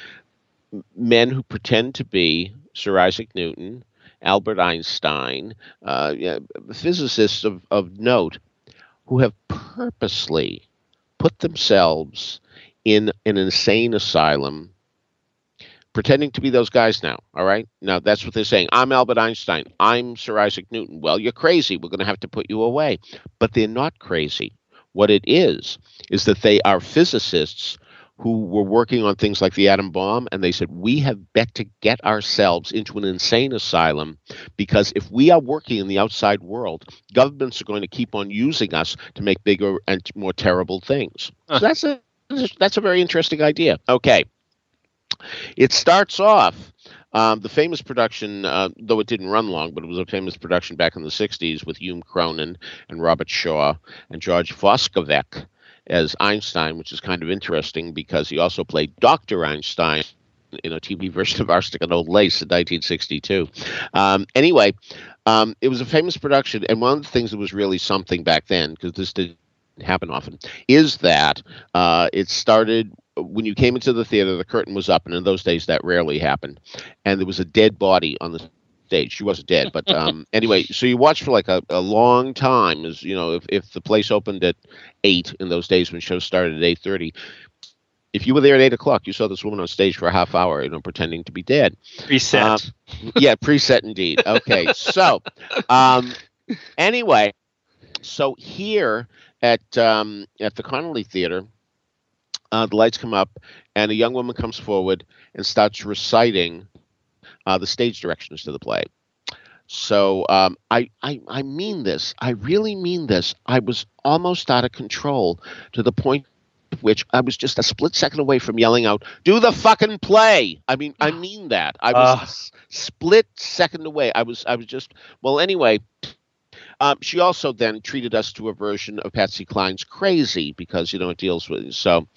men who pretend to be Sir Isaac Newton, Albert Einstein, uh, yeah, physicists of, of note, who have purposely put themselves in an insane asylum, pretending to be those guys now, all right? Now, that's what they're saying. I'm Albert Einstein. I'm Sir Isaac Newton. Well, you're crazy. We're going to have to put you away. But they're not crazy. What it is, is that they are physicists who were working on things like the atom bomb, and they said, we have bet to get ourselves into an insane asylum, because if we are working in the outside world, governments are going to keep on using us to make bigger and more terrible things. Huh. So that's a that's a very interesting idea. Okay. It starts off, um, the famous production, uh, though it didn't run long, but it was a famous production back in the sixties with Hume Cronin and Robert Shaw and George Voskovec as Einstein, which is kind of interesting because he also played Doctor Einstein in a T V version of Arsenic and Old Lace in nineteen sixty-two. Um, anyway, um, it was a famous production, and one of the things that was really something back then, because this didn't happen often, is that uh, it started when you came into the theater, the curtain was up, and in those days that rarely happened, and there was a dead body on the stage. She wasn't dead, but um, anyway, so you watched for like a, a long time. As you know, if, if the place opened at eight in those days when shows started at eight thirty, if you were there at eight o'clock, you saw this woman on stage for a half hour, you know, pretending to be dead. Preset. Um, yeah, preset indeed. Okay, so um, anyway, so here at um, at the Connolly Theater, uh, the lights come up, and a young woman comes forward and starts reciting uh, the stage directions to the play. So um, I, I I mean this. I really mean this. I was almost out of control to the point at which I was just a split second away from yelling out, "Do the fucking play!" I mean, I mean that. I was Uh. a s- split second away. I was I was just well. Anyway. Um, she also then treated us to a version of Patsy Cline's Crazy because, you know, it deals with so.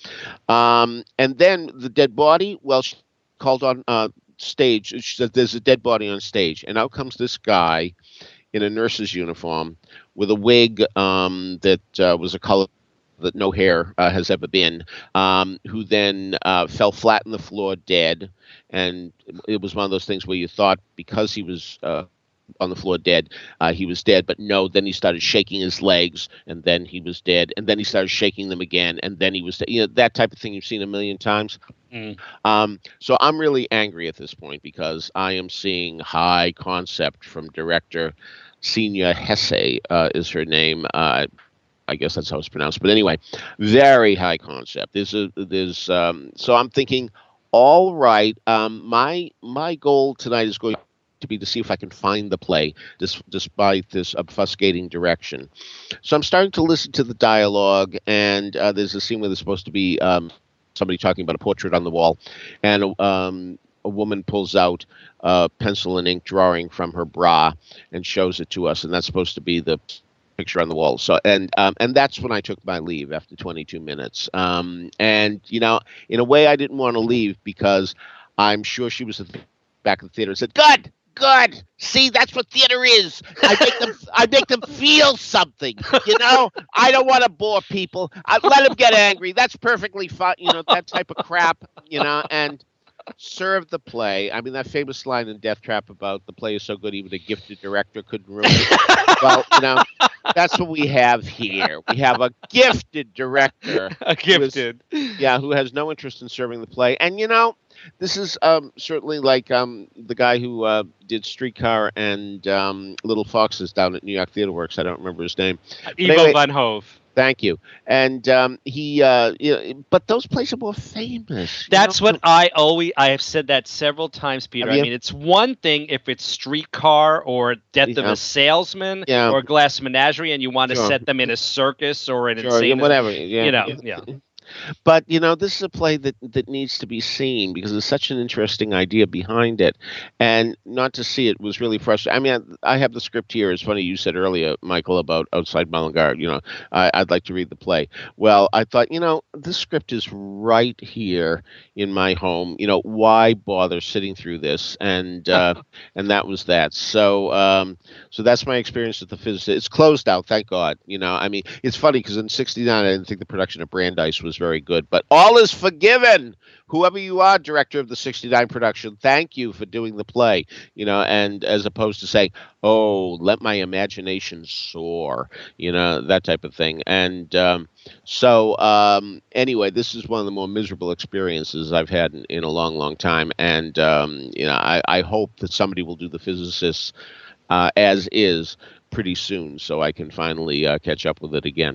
Um, and then the dead body, well, she called on uh, stage. She said, there's a dead body on stage. And out comes this guy in a nurse's uniform with a wig um, that uh, was a color that no hair uh, has ever been, um, who then uh, fell flat on the floor dead. And it was one of those things where you thought because he was uh, on the floor dead, uh, he was dead, but no, then he started shaking his legs, and then he was dead, and then he started shaking them again, and then he was dead. You know, that type of thing you've seen a million times. Mm. Um, so I'm really angry at this point because I am seeing high concept from director Senior Hesse, uh, is her name. Uh, I guess that's how it's pronounced. But anyway, very high concept. There's a there's um, so I'm thinking, all right, um, my my goal tonight is going to be to see if I can find the play, dis- despite this obfuscating direction. So I'm starting to listen to the dialogue, and uh, there's a scene where there's supposed to be um, somebody talking about a portrait on the wall, and um, a woman pulls out a pencil and ink drawing from her bra and shows it to us, and that's supposed to be the picture on the wall. So and um, and that's when I took my leave after twenty-two minutes. Um, and you know, in a way, I didn't want to leave because I'm sure she was at the back of the theater and said, "Good." Good. See, that's what theater is. I make them. I make them feel something. You know, I don't want to bore people. I let them get angry. That's perfectly fine. You know, that type of crap. You know, and serve the play. I mean, that famous line in Death Trap about the play is so good even a gifted director couldn't ruin it. Well, you know, that's what we have here. We have a gifted director. A gifted. Who is, yeah, who has no interest in serving the play, and you know. This is um, certainly like um, the guy who uh, did Streetcar and um, Little Foxes down at New York Theater Works. I don't remember his name. Ivo anyway, Van Hove. Thank you. And um, he, uh, you know, but those plays are more famous. That's know? what I always, I have said that several times, Peter. I mean, I mean it's one thing if it's Streetcar or Death yeah. of a Salesman yeah. or Glass Menagerie, and you want to sure. set them in a circus or an sure. insane, yeah, whatever. Yeah. You know, yeah. yeah. But, you know, this is a play that, that needs to be seen because there's such an interesting idea behind it. And not to see it was really frustrating. I mean, I, I have the script here. It's funny you said earlier, Michael, about Outside Mullingar, you know, I, I'd like to read the play. Well, I thought, you know, this script is right here in my home. You know, why bother sitting through this? And uh, and that was that. So um, so that's my experience with the physicist. It's closed out, thank God. You know, I mean, it's funny because in sixty-nine, I didn't think the production of Brandeis was very good, but all is forgiven. Whoever you are, director of the sixty-nine production, thank you for doing the play, you know, and as opposed to saying, oh, let my imagination soar, you know, that type of thing. And um, so um, anyway, this is one of the more miserable experiences I've had in, in a long, long time. And, um, you know, I, I hope that somebody will do the physicists uh, as is pretty soon so I can finally uh, catch up with it again.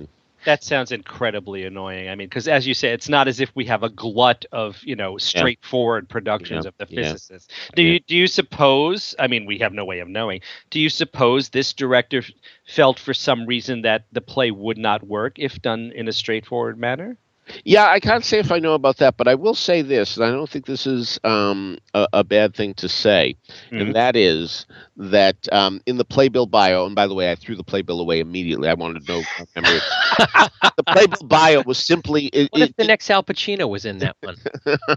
That sounds incredibly annoying. I mean, because as you say, it's not as if we have a glut of, you know, straightforward productions Yeah. of the Yeah. physicists. Do Yeah. you do you suppose? I mean, we have no way of knowing. Do you suppose this director f- felt for some reason that the play would not work if done in a straightforward manner? Yeah, I can't say if I know about that, but I will say this, and I don't think this is um, a, a bad thing to say, Mhm. and that is that um, in the playbill bio, and by the way, I threw the playbill away immediately. I wanted to know. Remember, the playbill bio was simply. It, What if it, the next Al Pacino was in that one?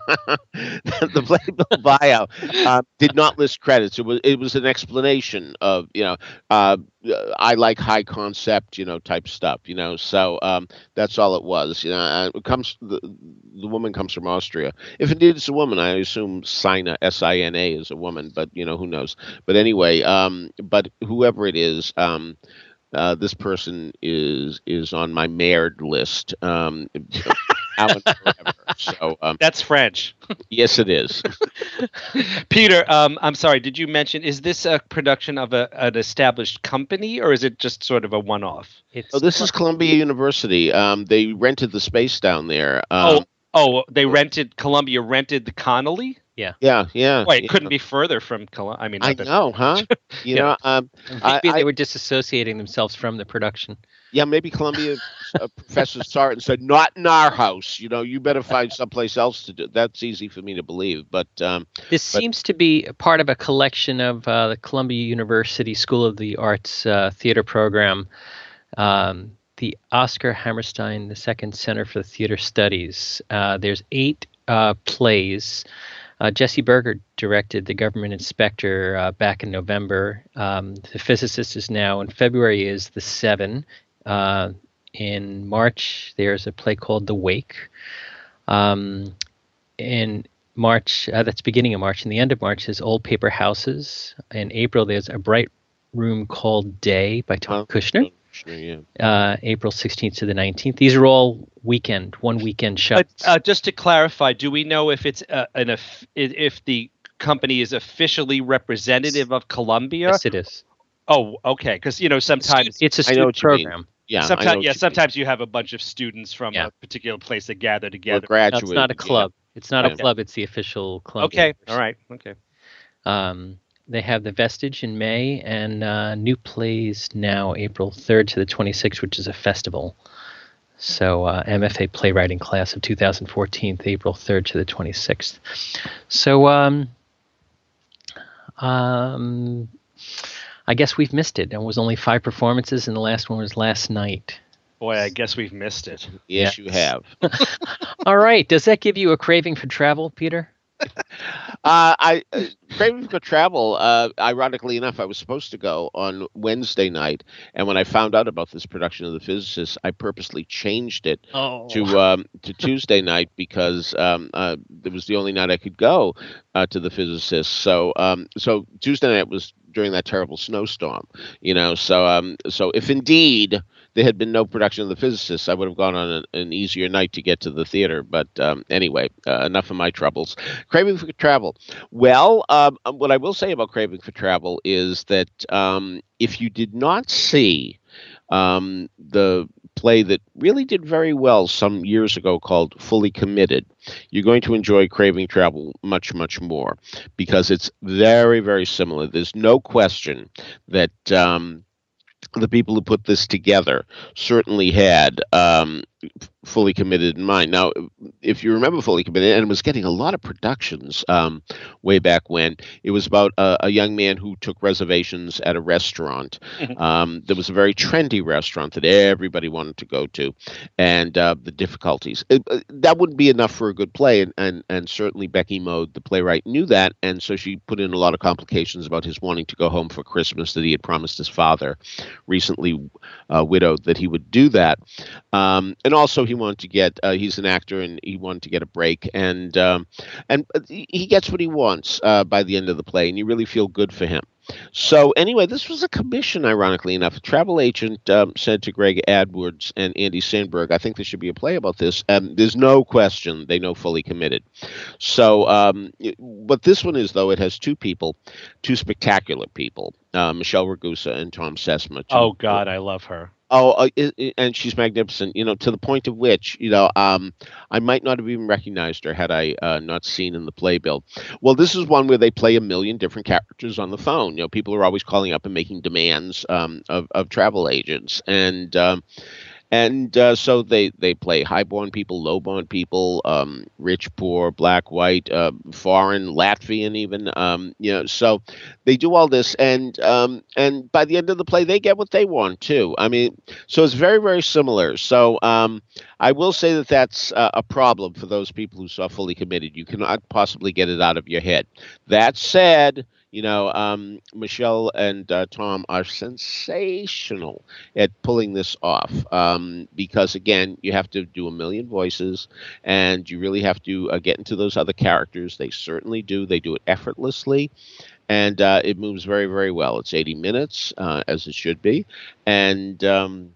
the playbill bio uh, did not list credits. It was it was an explanation of you know uh, I like high concept you know type stuff you know so um, that's all it was. You know, uh, it comes the the woman comes from Austria. If indeed it's a woman, I assume Sina S I N A is a woman, but you know who knows. But anyway, um, but whoever it is. Um, uh, this person is is on my married list. Um, now and forever. So um, That's French. yes, it is. Peter, um, I'm sorry. Did you mention is this a production of a, an established company, or is it just sort of a one-off? It's Oh, this is Columbia University. Um, they rented the space down there. Um, Oh, they rented Columbia rented the Connolly. yeah, yeah. Boy, it yeah. couldn't be further from Columbia. I mean, I not that- know, huh? You Yeah. know, um, Maybe I- they I- were disassociating themselves from the production. yeah, maybe Columbia uh, professor saw it and said, "Not in our house." You know, you better find someplace else to do. That's easy for me to believe, but um, This But- seems to be a part of a collection of uh, the Columbia University School of the Arts uh, theater program, um, the Oscar Hammerstein the Second Center for Theater Studies. Uh, there's eight uh, plays. Uh, Jesse Berger directed The Government Inspector uh, back in November. Um, the Physicist is now in February is The Seven. Uh, in March, there's a play called The Wake. Um, in March, uh, that's beginning of March, and the end of March is Old Paper Houses. In April, there's A Bright Room Called Day by Tom Oh, Kushner. yeah. Uh, April sixteenth to the nineteenth. These are all weekend, one weekend But shows. uh, just to clarify, do we know if it's uh, an if, if the company is officially representative of Columbia? Yes, it is. Oh, okay. Because you know sometimes, It's a I know student what you mean. program. Yeah, I know sometimes what yeah, you mean. sometimes you have a bunch of students from Yeah. a particular place that gather Or together. No, graduate. it's not a yeah. club. It's not Yeah. a club. It's the official Columbia. Okay, University. all right, okay. Um, they have The Vestige in May, and uh, new plays now April third to the twenty-sixth, which is a festival. So uh, M F A playwriting class of two thousand fourteen, April third to the twenty-sixth. So um, um, I guess we've missed it. There was only five performances, and the last one was last night. Boy, I guess we've missed it. Yes, you have. All right. Does that give you a craving for travel, Peter? Uh, I uh, craving for travel. Uh, ironically enough, I was supposed to go on Wednesday night, and when I found out about this production of The Physicist, I purposely changed it Oh. to um, to Tuesday night because um, uh, it was the only night I could go uh, to The Physicist. So um, so Tuesday night was during that terrible snowstorm, you know. So um, so if indeed there had been no production of The Physicist, I would have gone on an, an easier night to get to the theater. But um, anyway, uh, enough of my troubles. Craving for travel. Well, um, what I will say about Craving for Travel is that um, if you did not see um, the play that really did very well some years ago called Fully Committed, you're going to enjoy Craving Travel much, much more because it's very, very similar. There's no question that um, the people who put this together certainly had um, Fully Committed in mind. Now, if you remember Fully Committed, and it was getting a lot of productions um, way back when, it was about a, a young man who took reservations at a restaurant. Um, there was a very trendy restaurant that everybody wanted to go to, and uh, the difficulties. It, uh, that wouldn't be enough for a good play, and, and, and certainly Becky Mode, the playwright, knew that, and so she put in a lot of complications about his wanting to go home for Christmas, that he had promised his father, recently uh, widowed, that he would do that. Um, and also he wanted to get, uh, he's an actor and he wanted to get a break, and um, and he gets what he wants uh, by the end of the play, and you really feel good for him. So anyway, this was a commission, ironically enough. A travel agent um, said to Greg Adwards and Andy Sandberg, I think there should be a play about this. And there's no question they know Fully Committed. So um, what this one is, though, it has two people, two spectacular people, uh, Michelle Ragusa and Tom Sesma. Two, Oh God, I love her. Oh, uh, i i- and she's magnificent. You know, to the point of which, you know, um, I might not have even recognized her had I uh, not seen in the playbill. Well, this is one where they play a million different characters on the phone. You know, people are always calling up and making demands um, of of travel agents, and um, and uh, so they they play highborn people, lowborn people, um, rich, poor, black, white, uh, foreign, Latvian, even. Um, you know, so they do all this, and um, and by the end of the play, they get what they want too. I mean, so it's very very similar. So um, I will say that that's uh, a problem for those people who saw Fully Committed. You cannot possibly get it out of your head. That said. You know, um, Michelle and uh, Tom are sensational at pulling this off um, because, again, you have to do a million voices and you really have to uh, get into those other characters. They certainly do. They do it effortlessly. And uh, it moves very, very well. It's eighty minutes, uh, as it should be. And um,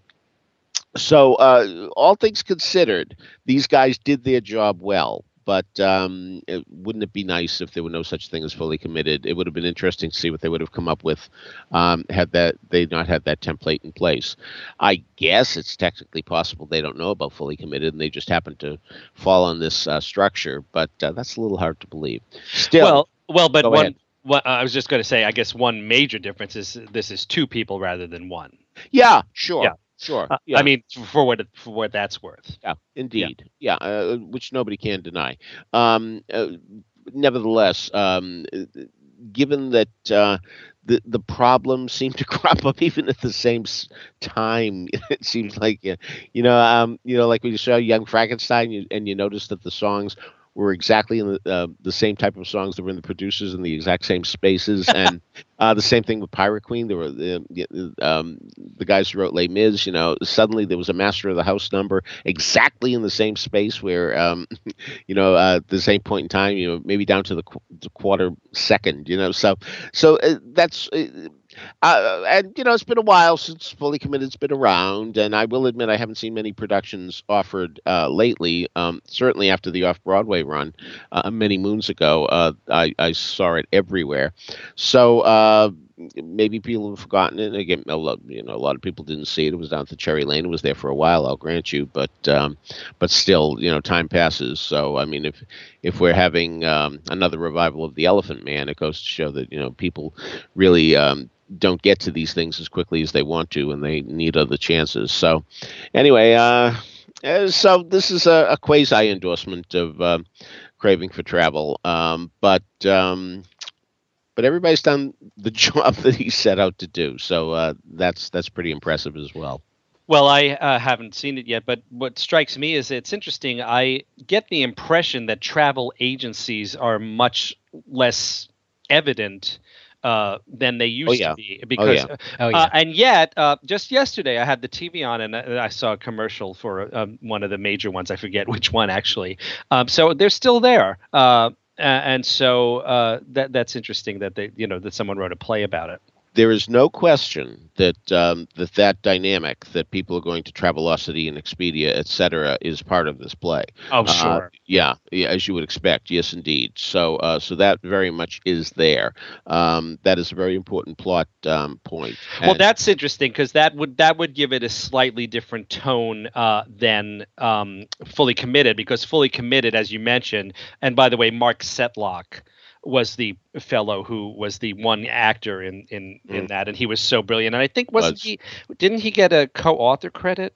so, uh, all things considered, these guys did their job well. But um, it, wouldn't it be nice if there were no such thing as Fully Committed? It would have been interesting to see what they would have come up with um, had that they not had that template in place. I guess it's technically possible they don't know about Fully Committed and they just happen to fall on this uh, structure. But uh, that's a little hard to believe. Still, Well, well, but go one. ahead. Well, I was just going to say, I guess one major difference is this is two people rather than one. Yeah, sure. Yeah. Sure. Uh, Yeah. I mean, for what it, for what that's worth. Yeah, indeed. Yeah, uh, which nobody can deny. Um, uh, nevertheless, um, uh, given that uh, the the problems seem to crop up even at the same s- time, it seems like uh, you know, um, you know, like when you saw Young Frankenstein, you, and you notice that the songs were exactly in the uh, the same type of songs that were in the producers in the exact same spaces, and uh, the same thing with Pirate Queen. There were the um, the guys who wrote Les Mis. You know, suddenly there was a Master of the House number exactly in the same space where um, you know uh, the same point in time. You know, maybe down to the, qu- the quarter second. You know, so so uh, that's. Uh, uh, and you know, it's been a while since Fully Committed's been around, and I will admit I haven't seen many productions offered uh, lately. Um, certainly after the off-Broadway run uh, many moons ago, uh, I, I saw it everywhere. So uh, maybe people have forgotten it. Again, a lot, you know, a lot of people didn't see it. It was down to Cherry Lane. It was there for a while, I'll grant you, but um, but still, you know, time passes. So I mean, if if we're having um, another revival of The Elephant Man, it goes to show that you know people really. Um, don't get to these things as quickly as they want to, and they need other chances. So, anyway, uh, uh, so this is a, a quasi endorsement of uh, Craving for Travel, um, but um, but everybody's done the job that he set out to do. So uh, that's that's pretty impressive as well. Well, I uh, haven't seen it yet, but what strikes me is it's interesting. I get the impression that travel agencies are much less evident uh, than they used Oh, yeah. to be. Because, yeah. Oh, yeah. uh, and yet, uh, just yesterday, I had the T V on and I, I saw a commercial for um, one of the major ones. I forget which one actually. Um, so they're still there, uh, a- and so uh, that that's interesting that they, you know, that someone wrote a play about it. There is no question that um, that that dynamic that people are going to Travelocity and Expedia, et cetera, is part of this play. Oh, Uh, sure. yeah, yeah, as you would expect. Yes, indeed. So, uh, so that very much is there. Um, that is a very important plot um, point. Well, And- that's interesting because that would that would give it a slightly different tone uh, than um, Fully Committed, because Fully Committed, as you mentioned, and by the way, Mark Setlock was the fellow who was the one actor in in, in Mm. that, and he was so brilliant. And I think wasn't Was. he? Didn't he get a co-author credit?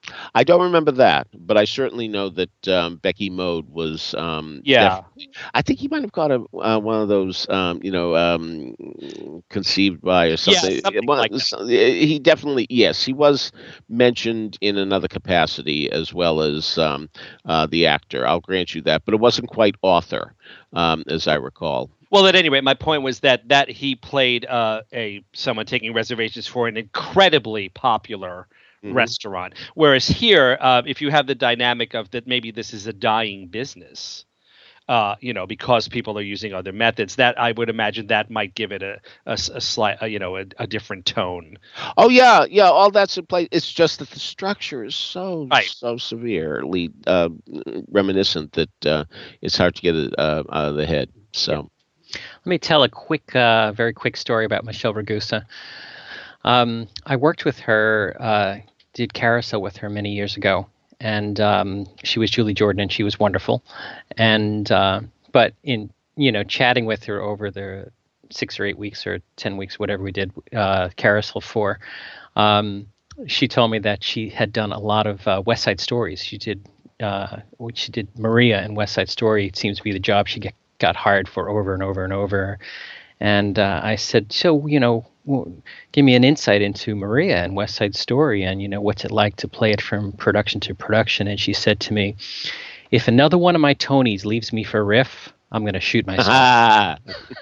I don't remember that, but I certainly know that um, Becky Mode was. Um, Yeah. def- I think he might have got a uh, one of those, um, you know, um, conceived by or something. something One- like that. so- he definitely, yes, he was mentioned in another capacity as well as um, uh, the actor. I'll grant you that, but it wasn't quite author, um, as I recall. Well, at any rate, my point was that that he played uh, a someone taking reservations for an incredibly popular Mhm. restaurant, whereas here, uh, if you have the dynamic of that, maybe this is a dying business, uh, you know, because people are using other methods. That I would imagine that might give it a a, s- a slight, uh, you know, a, a different tone. Oh yeah, yeah, all that's in place. It's just that the structure is so Right. so severely uh, reminiscent that uh, it's hard to get it uh, out of the head. So. Let me tell a quick, uh, very quick story about Michelle Ragusa. Um, I worked with her uh, did carousel with her many years ago, and um, she was Julie Jordan, and she was wonderful. And uh, but in you know chatting with her over the six or eight weeks or ten weeks, whatever we did uh, carousel for, um, she told me that she had done a lot of uh, West Side Stories. She did uh, she did Maria in West Side Story. It seems to be the job she get, got hired for over and over and over. And uh, I said, so, you know, w- give me an insight into Maria and West Side Story and, you know, what's it like to play it from production to production. And she said to me, if another one of my Tonys leaves me for riff, I'm going to shoot myself.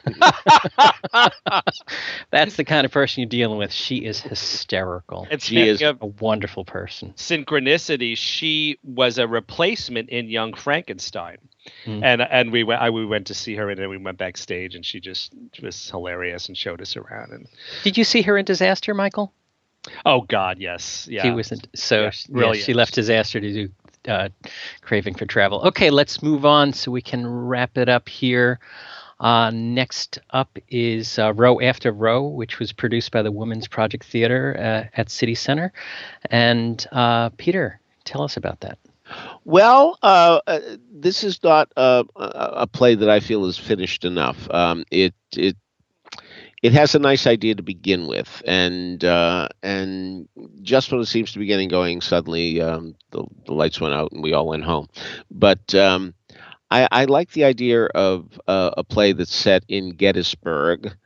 That's the kind of person you're dealing with. She is hysterical. And She is a wonderful person. Synchronicity. She was a replacement in Young Frankenstein. Mm. And and we went I, we went to see her, and then we went backstage, and she just was hilarious and showed us around. And Did you see her in Disaster, Michael? oh God, yes, yeah, She wasn't. So Yeah, she- really yeah, she is. left Disaster to do uh, Craving for Travel. Okay, let's move on so we can wrap it up here. Uh, next up is uh, Row After Row, which was produced by the Women's Project Theater uh, at City Center. And uh, Peter, tell us about that. Well, uh, uh, this is not uh, a, a play that I feel is finished enough. Um, it it it has a nice idea to begin with, and uh, and just when it seems to be getting going, suddenly um, the, the lights went out and we all went home. But um, I, I like the idea of uh, a play that's set in Gettysburg.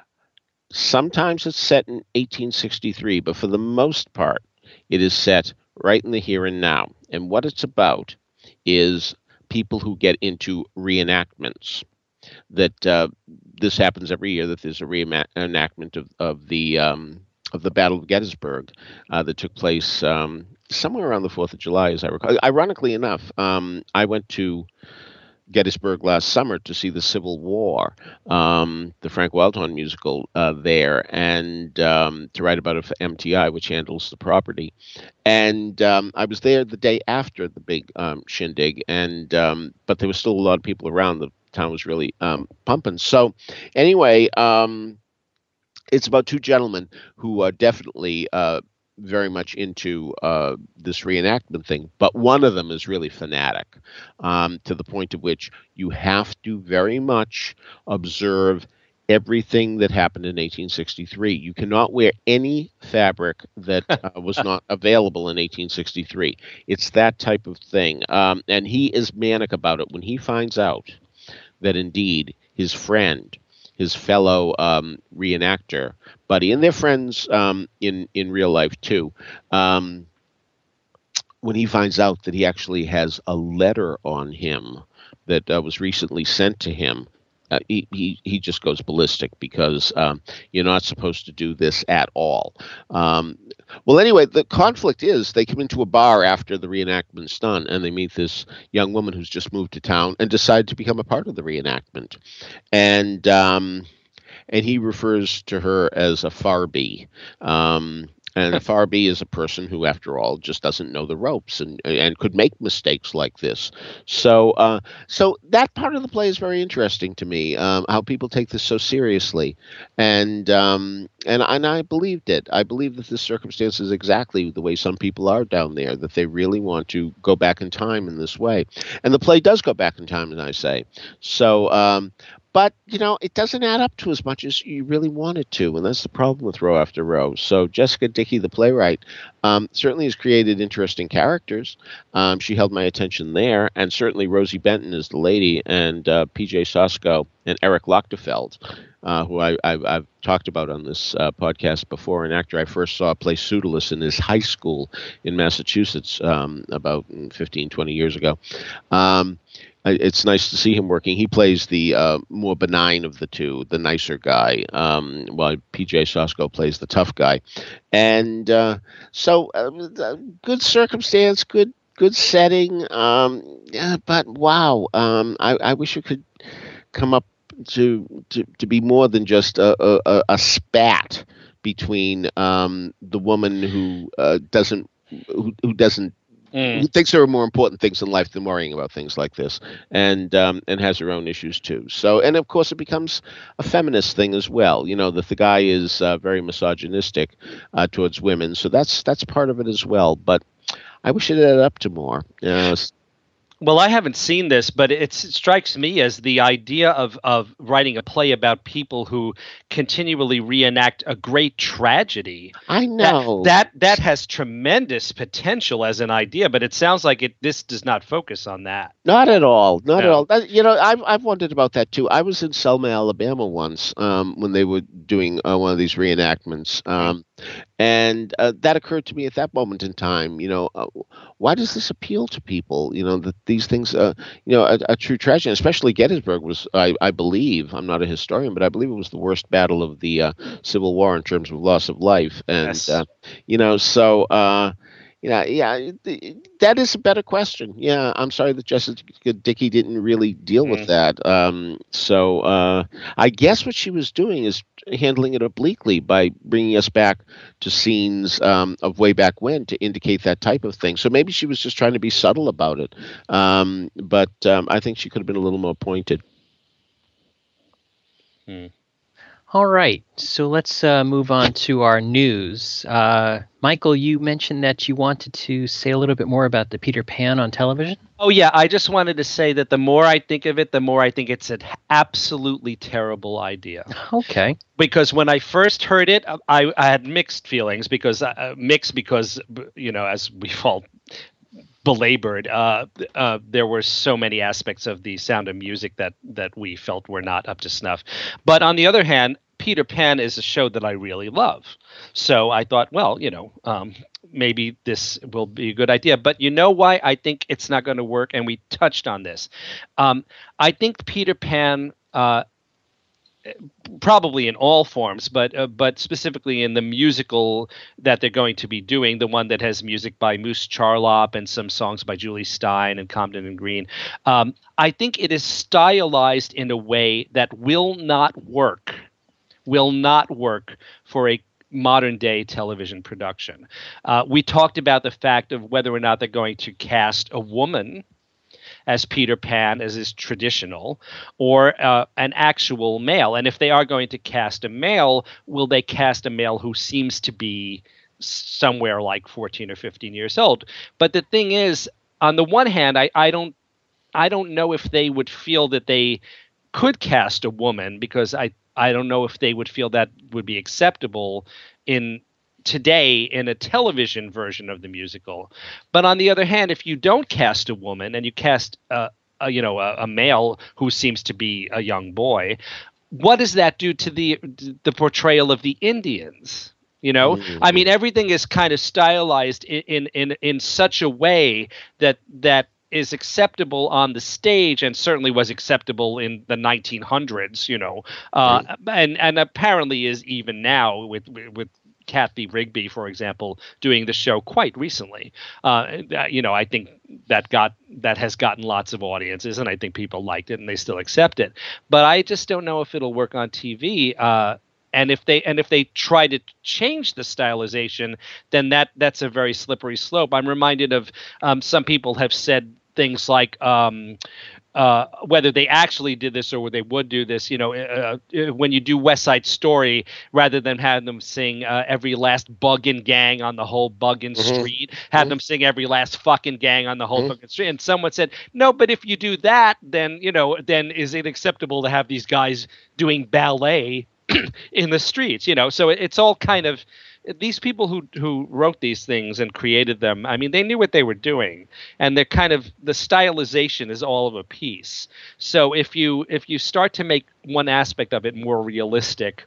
Sometimes it's set in eighteen sixty-three, but for the most part, it is set right in the here and now. And what it's about is people who get into reenactments. That uh, this happens every year. That there's a reenactment of of the um, of the Battle of Gettysburg uh, that took place um, somewhere around the Fourth of July, as I recall. Ironically enough, um, I went to Gettysburg last summer to see the Civil War, um, the Frank Wildhorn musical uh, there, and um, to write about it for M T I, which handles the property. And um, I was there the day after the big um, shindig, and um, but there was still a lot of people around. The town was really um, pumping. So anyway, um, it's about two gentlemen who are definitely uh, very much into uh, this reenactment thing, but one of them is really fanatic, um, to the point at which you have to very much observe everything that happened in eighteen sixty-three. You cannot wear any fabric that uh, was not available in eighteen sixty-three. It's that type of thing. Um, and he is manic about it when he finds out that indeed his friend, his fellow um, reenactor buddy, and they're friends um, in in real life too. Um, when he finds out that he actually has a letter on him that uh, was recently sent to him, uh, he, he he just goes ballistic because um, you're not supposed to do this at all. Um, well, anyway, the conflict is they come into a bar after the reenactment's done, and they meet this young woman who's just moved to town and decide to become a part of the reenactment, and um, and he refers to her as a Farbee. Um, And a Farbee is a person who, after all, just doesn't know the ropes and and could make mistakes like this. So, uh, so that part of the play is very interesting to me. Um, how people take this so seriously, and um, and and I believed it. I believe that this circumstance is exactly the way some people are down there. That they really want to go back in time in this way, and the play does go back in time, as I say. So. Um, But, you know, it doesn't add up to as much as you really want it to, and that's the problem with Row After Row. So Jessica Dickey, the playwright, um, certainly has created interesting characters. Um, she held my attention there, and certainly Rosie Benton is the lady, and uh, P J Sosko and Eric Lochtefeld, uh, who I, I, I've talked about on this uh, podcast before, an actor I first saw play Pseudolus in his high school in Massachusetts um, about fifteen, twenty years ago. Um, It's nice to see him working. He plays the uh, more benign of the two, the nicer guy, um, while P J Sosko plays the tough guy. And uh, so, uh, good circumstance, good good setting. Um, yeah, but wow, um, I, I wish it could come up to to, to be more than just a, a, a spat between um, the woman who uh, doesn't who, who doesn't. who thinks there are more important things in life than worrying about things like this, and um, and has her own issues too. So, and of course, it becomes a feminist thing as well. You know that the guy is uh, very misogynistic uh, towards women, so that's that's part of it as well. But I wish it added up to more. Uh, Well, I haven't seen this, but it's, it strikes me as the idea of, of writing a play about people who continually reenact a great tragedy. I know that that, that has tremendous potential as an idea, but it sounds like it this does not focus on that. Not at all. Not No. at all. That, you know, I've I've wondered about that too. I was in Selma, Alabama once um, when they were doing uh, one of these reenactments, um, and uh, that occurred to me at that moment in time. You know, uh, why does this appeal to people? You know, that these things, uh, you know, a, a true tragedy, especially Gettysburg was, I, I believe, I'm not a historian, but I believe it was the worst battle of the uh, Civil War in terms of loss of life, and Yes. uh, you know, so. Uh, Yeah, yeah, that is a better question. Yeah, I'm sorry that Jessica Dickey didn't really deal with Mm. that. Um, so uh, I guess what she was doing is handling it obliquely by bringing us back to scenes um, of way back when to indicate that type of thing. So maybe she was just trying to be subtle about it. Um, but um, I think she could have been a little more pointed. Hmm. All right, so let's uh, move on to our news. Uh, Michael, you mentioned that you wanted to say a little bit more about the Peter Pan on television. Oh, yeah. I just wanted to say that the more I think of it, the more I think it's an absolutely terrible idea. Okay. Because when I first heard it, I, I had mixed feelings because uh, mixed because, you know, as we've all belabored, uh, uh, there were so many aspects of the Sound of Music that that we felt were not up to snuff. But on the other hand, Peter Pan is a show that I really love. So I thought, well, you know, um, maybe this will be a good idea. But you know why I think it's not going to work? And we touched on this. Um, I think Peter Pan, uh, probably in all forms, but uh, but specifically in the musical that they're going to be doing, the one that has music by Moose Charlop and some songs by Julie Stein and Comden and Green, um, I think it is stylized in a way that will not work, will not work for a modern day television production. Uh, we talked about the fact of whether or not they're going to cast a woman as Peter Pan, as is traditional, or uh, an actual male. And if they are going to cast a male, will they cast a male who seems to be somewhere like fourteen or fifteen years old? But the thing is, on the one hand, I, I don't I don't know if they would feel that they could cast a woman, because I, I don't know if they would feel that would be acceptable in today in a television version of the musical. But on the other hand, if you don't cast a woman and you cast a, a you know a, a male who seems to be a young boy, what does that do to the the portrayal of the Indians? You know, mm-hmm. I mean, everything is kind of stylized in in in, in such a way that that is acceptable on the stage, and certainly was acceptable in the nineteen hundreds. You know, uh, right. and and apparently is even now with with Kathy Rigby, for example, doing the show quite recently. Uh, you know, I think that got that has gotten lots of audiences, and I think people liked it and they still accept it. But I just don't know if it'll work on T V. Uh, and if they and if they try to change the stylization, then that that's a very slippery slope. I'm reminded of um, some people have said things like, um, Uh, whether they actually did this or they would do this, you know, uh, when you do West Side Story, rather than have them sing uh, every last buggin' gang on the whole buggin' mm-hmm. street, have mm-hmm. them sing every last fucking gang on the whole mm-hmm. fucking street. And someone said, no, but if you do that, then, you know, then is it acceptable to have these guys doing ballet in the streets, you know? So it, it's all kind of, these people who who wrote these things and created them, I mean, they knew what they were doing, and they're kind of, the stylization is all of a piece. So if you if you start to make one aspect of it more realistic,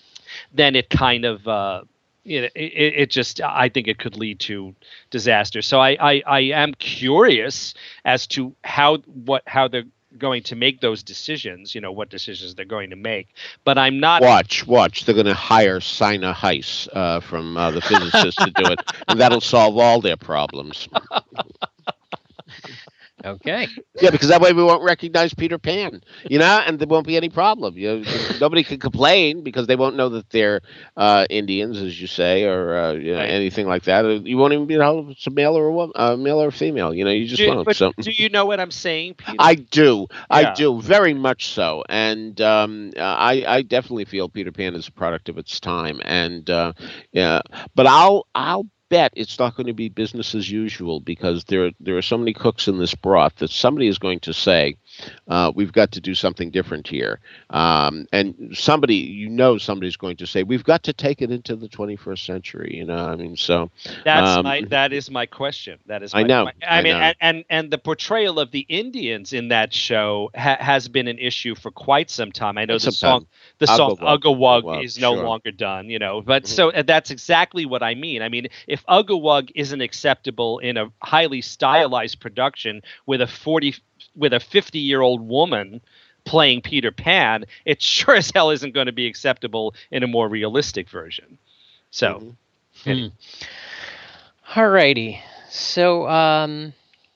then it kind of uh, you know, it, it just, I think it could lead to disaster. So I, I I am curious as to how what how they're going to make those decisions, you know, what decisions they're going to make. But I'm not... Watch, watch. They're going to hire Sina Heiss uh, from uh, the physicist to do it, and that'll solve all their problems. Okay. Yeah, because that way we won't recognize Peter Pan, you know, and there won't be any problem. You know, nobody can complain because they won't know that they're uh, Indians, as you say, or uh, you know, Right. anything like that. You won't even be able if it's a male or a woman, uh, male or female. You know, you just Do, won't. but So. do you know what I'm saying, Peter? I do. I Yeah. do very much so, and um, uh, I, I definitely feel Peter Pan is a product of its time, and uh, yeah. But I'll I'll bet it's not going to be business as usual because there there are so many cooks in this broth that somebody is going to say, uh, we've got to do something different here, um, and somebody you know somebody's going to say we've got to take it into the twenty-first century. You know, I mean, so That's um, my that is my question. That is my I know, que- I, I mean, know. And, and and the portrayal of the Indians in that show ha- has been an issue for quite some time. I know It's the a song bun. the song Ugga Wug, Ugga Wug Wug, is no sure. longer done, you know. But Mhm. so uh, that's exactly what I mean. I mean, if Ugga Wug isn't acceptable in a highly stylized production with a forty with a fifty year old woman playing Peter Pan, it sure as hell isn't going to be acceptable in a more realistic version. So. Mhm. Anyway. All righty. So um,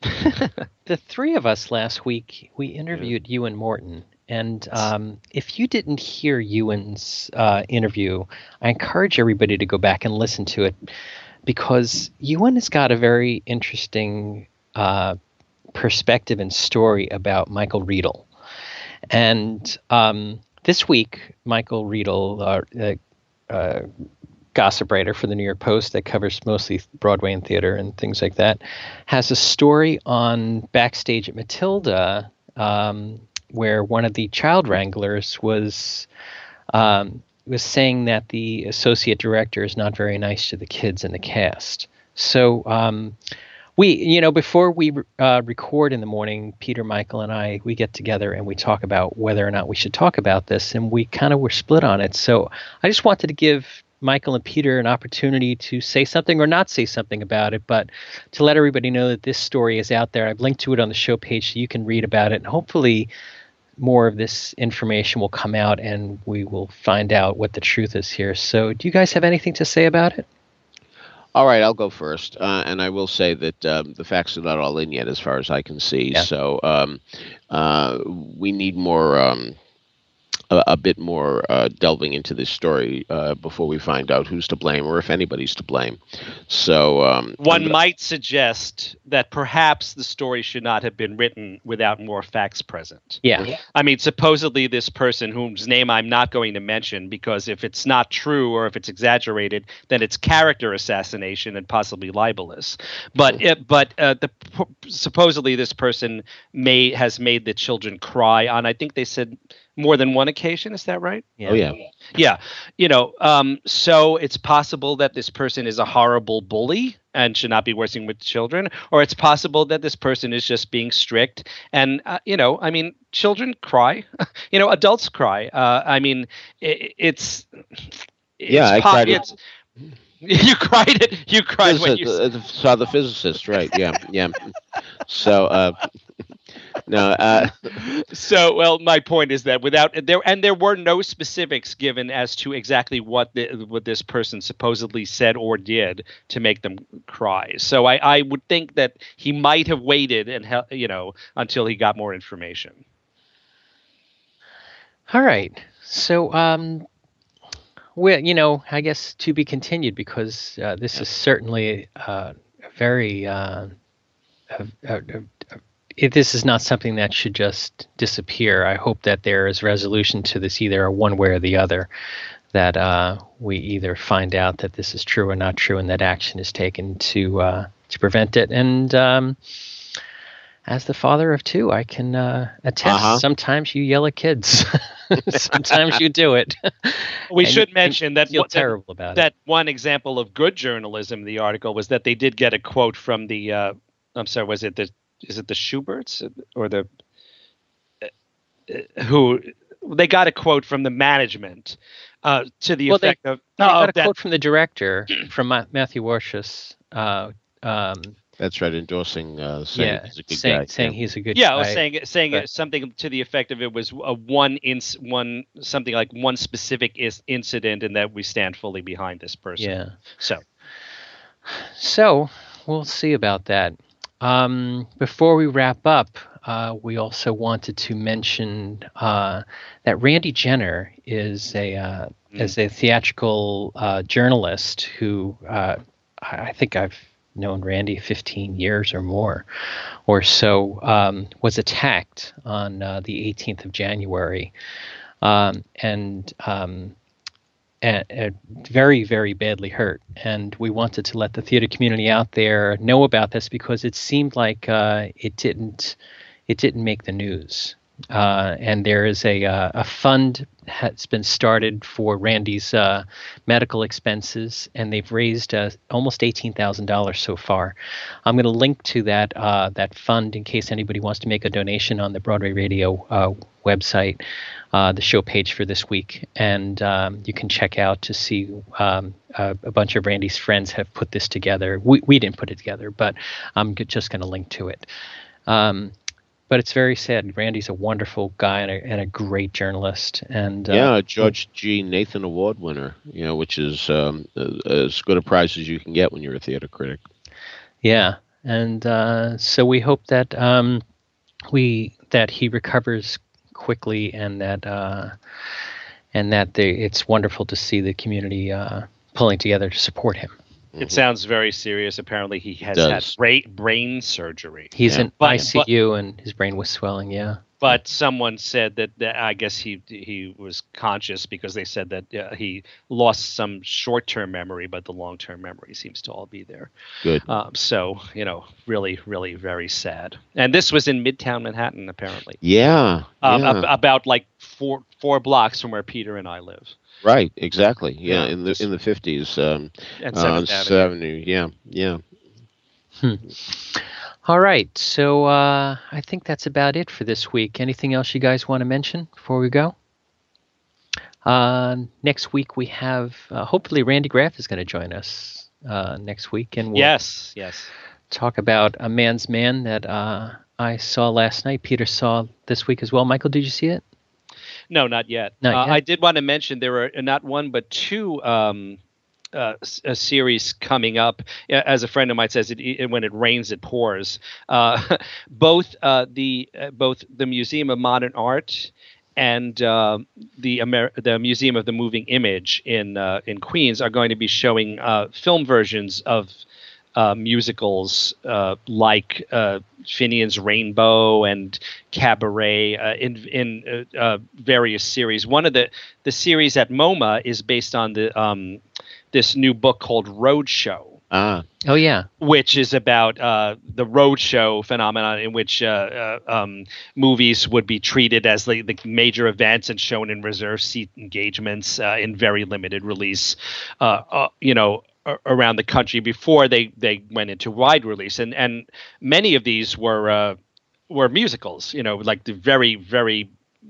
the three of us last week, we interviewed Ewan Morton. And um, if you didn't hear Ewan's uh, interview, I encourage everybody to go back and listen to it because Ewan has got a very interesting uh, perspective and story about Michael Riedel. And um, this week, Michael Riedel, uh, uh, uh, gossip writer for the New York Post that covers mostly Broadway and theater and things like that, has a story on Backstage at Matilda um, where one of the child wranglers was um, was saying that the associate director is not very nice to the kids in the cast. So um, we, you know, before we uh, record in the morning, Peter, Michael, and I, we get together and we talk about whether or not we should talk about this, and we kind of were split on it. So I just wanted to give Michael and Peter an opportunity to say something or not say something about it, but to let everybody know that this story is out there. I've linked to it on the show page so you can read about it, and hopefully more of this information will come out and we will find out what the truth is here. So do you guys have anything to say about it? All right, I'll go first, uh, and I will say that um, the facts are not all in yet, as far as I can see. Yeah. So um, uh, we need more, um, a, a bit more uh, delving into this story uh, before we find out who's to blame or if anybody's to blame. So um, One I'm- might suggest that perhaps the story should not have been written without more facts present. Yeah. I mean, supposedly this person whose name I'm not going to mention, because if it's not true or if it's exaggerated, then it's character assassination and possibly libelous. But it, but uh, the supposedly this person may has made the children cry on, I think they said, more than one occasion. Is that right? Oh yeah. Yeah. You know, um, so it's possible that this person is a horrible bully and should not be working with children, or it's possible that this person is just being strict. And, uh, you know, I mean, children cry, you know, adults cry. Uh, I mean, it, it's, it's, Yeah, I po- cried it. it's you cried it. You cried when you Physicist, uh, saw the physicist, right? Yeah, yeah. So uh, no, uh, So, well, my point is that without there, and there were no specifics given as to exactly what the, what this person supposedly said or did to make them cry. So, I, I would think that he might have waited and hel- you know until he got more information. All right. So, um, well, you know, I guess to be continued because uh, this is certainly uh, a very. Uh, a, a, a, If this is not something that should just disappear. I hope that there is resolution to this, either one way or the other, that uh, we either find out that this is true or not true, and that action is taken to uh, to prevent it. And um, as the father of two, I can uh, attest. Uh-huh. Sometimes you yell at kids. Sometimes you do it. We And should you mention that feel what- terrible about it. that one example of good journalism in the article was that they did get a quote from the. Uh, I'm sorry, was it the is it the Schuberts or the uh, who they got a quote from the management uh, to the Well, they- effect of I oh, got a that- quote from the director, from Ma- Matthew Warshus. Uh, um, that's right. Endorsing, uh, saying yeah, he's a good saying guy. saying yeah. he's a good yeah, guy. I was saying saying but- something to the effect of it was a one inc- one something like one specific is incident, and that we stand fully behind this person. Yeah. So So we'll see about that. um, before we wrap up, uh, we also wanted to mention uh, that Randy Jenner is a uh, mm. is a theatrical uh, journalist who uh, I think I've known Randy fifteen years or more or so, um, was attacked on uh, the eighteenth of January, um, and, um, and, and very, very badly hurt. And we wanted to let the theater community out there know about this because it seemed like uh, it didn't it didn't make the news. Uh, and there is a uh, a fund has been started for Randy's uh, medical expenses, and they've raised uh, almost eighteen thousand dollars so far. I'm going to link to that uh, that fund in case anybody wants to make a donation on the Broadway Radio uh, website, uh, the show page for this week, and um, you can check out to see um, a, a bunch of Randy's friends have put this together. We we didn't put it together, but I'm just going to link to it. Um, But it's very sad. Randy's a wonderful guy and a, and a great journalist. And uh, yeah, George G. Nathan Award winner, you know, which is um, as good a prize as you can get when you're a theater critic. Yeah, and uh, so we hope that um, we that he recovers quickly, and that uh, and that they, it's wonderful to see the community uh, pulling together to support him. It mm-hmm. sounds very serious. Apparently, he has Does. had brain, brain surgery. He's yeah. in but, I C U, but, and his brain was swelling. Yeah. But someone said that, that I guess he he was conscious because they said that uh, he lost some short-term memory, but the long-term memory seems to all be there. Good. Um, so, you know, really, really very sad. And this was in Midtown Manhattan, apparently. Yeah. Um, yeah. ab- about like four four blocks from where Peter and I live. Right. Exactly. Yeah. Yeah. In the in the fifties. Um, And uh, Seventh Avenue. Avenue. Yeah. Yeah. Hmm. All right, so uh, I think that's about it for this week. Anything else you guys want to mention before we go? Uh, next week we have, uh, hopefully Randy Graff is going to join us uh, next week. And we'll Yes, yes. talk about A Man's Man that uh, I saw last night. Peter saw this week as well. Michael, did you see it? No, not yet. Not uh, yet? I did want to mention there were not one but two um, uh, a series coming up. As a friend of mine says, it, it, when it rains, it pours. Uh, both uh, the uh, both the Museum of Modern Art and uh, the Amer- the Museum of the Moving Image in uh, in Queens are going to be showing uh, film versions of uh, musicals uh, like uh, Finian's Rainbow and Cabaret uh, in in uh, uh, various series. One of the the series at MoMA is based on the um, this new book called Roadshow. Ah. Oh, yeah. Which is about uh, the roadshow phenomenon in which uh, uh, um, movies would be treated as the, the major events and shown in reserved seat engagements uh, in very limited release, uh, uh, you know, a- around the country before they, they went into wide release. And and many of these were uh, were musicals, you know, like the very, very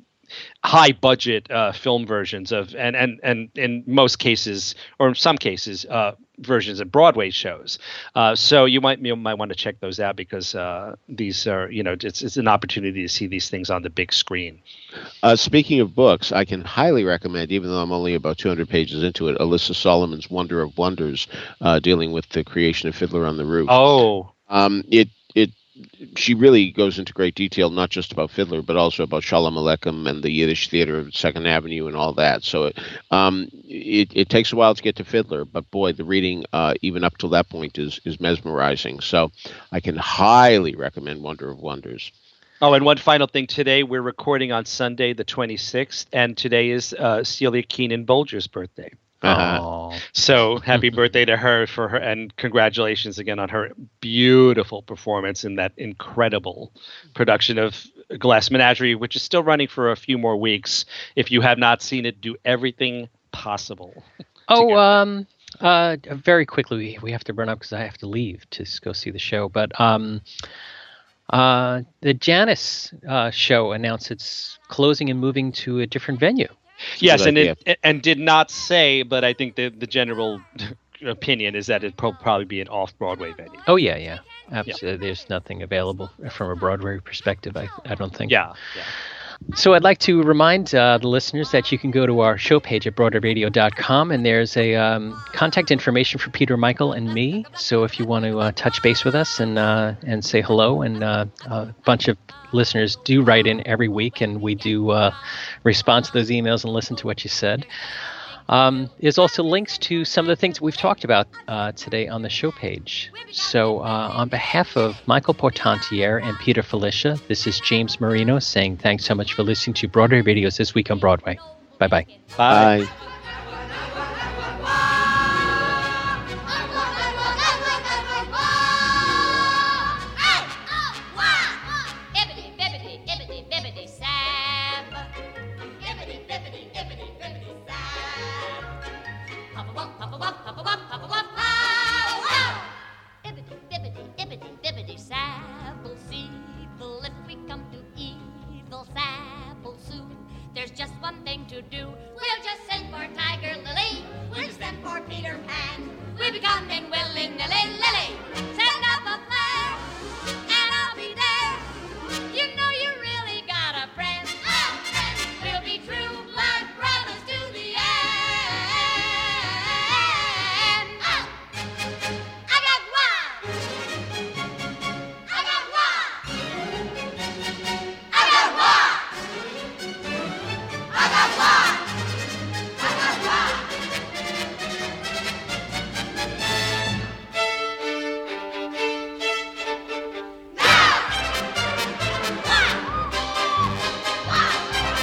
high budget uh, film versions of, and, and, and in most cases, or in some cases, uh, versions of Broadway shows. Uh, so you might you might want to check those out because uh, these are, you know, it's it's an opportunity to see these things on the big screen. Uh, speaking of books, I can highly recommend, even though I'm only about two hundred pages into it, Alyssa Solomon's Wonder of Wonders, uh, dealing with the creation of Fiddler on the Roof. Oh, Um, it it she really goes into great detail, not just about Fiddler, but also about Shalom Aleichem and the Yiddish theater of Second Avenue and all that. So it, um, it, it takes a while to get to Fiddler, but boy, the reading, uh, even up to that point, is is mesmerizing. So I can highly recommend Wonder of Wonders. Oh, and one final thing. Today we're recording on Sunday, the twenty-sixth, and today is uh, Celia Keenan Bolger's birthday. Uh-huh. Oh. So happy birthday to her for her, and congratulations again on her beautiful performance in that incredible production of Glass Menagerie, which is still running for a few more weeks. If you have not seen it, do everything possible. Oh, um, uh, very quickly, we, we have to run up because I have to leave to s- go see the show. But um, uh, the Janus uh, show announced it's closing and moving to a different venue. Yes, Good and idea. it and did not say, but I think the the general opinion is that it'd pro- probably be an off-Broadway venue. Oh, yeah, yeah. Absolutely. There's nothing available from a Broadway perspective, I, I don't think. Yeah, yeah. So I'd like to remind uh, the listeners that you can go to our show page at broadway radio dot com, and there's a um, contact information for Peter, Michael, and me. So if you want to uh, touch base with us and uh, and say hello, and uh, a bunch of listeners do write in every week, and we do uh, respond to those emails and listen to what you said. Um, there's also links to some of the things we've talked about uh, today on the show page. So uh, on behalf of Michael Portantiere and Peter Filichia, this is James Marino saying thanks so much for listening to Broadway Radio's This Week on Broadway. Bye-bye. Bye. There's just one thing to do. We'll just send for Tiger Lily. We'll just send for Peter Pan. We'll be coming willy-nilly, lily. Send up a flare, and I'll be there. You know you really got a friend. A friend. We'll be true blood brothers to the end. Oh. I got one. I got one. I got one. I got one! I got one! Now! One! One!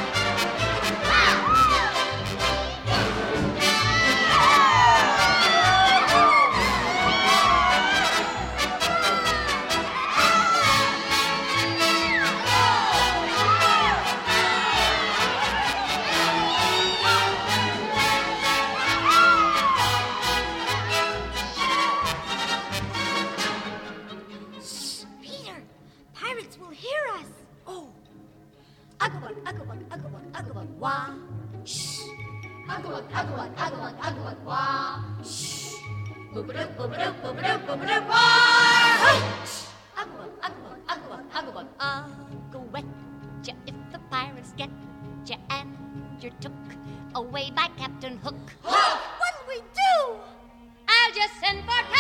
Peter, pirates will hear us. Oh. Ugglebug, ugglebug, ugglebug, ugglebug, wah. Shh. Ugglebug, ugglebug, ugglebug, ugglebug, wah. Shh. Boop-a-doop, boop-a-doop, boop-a-doop, boop-a-doop, wah. Shh. Ugglebug, ugglebug, ugglebug, ugglebug, I'll wet ya if the pirates get ya and you're took away by Captain Hook. What'll we do? I'll just send for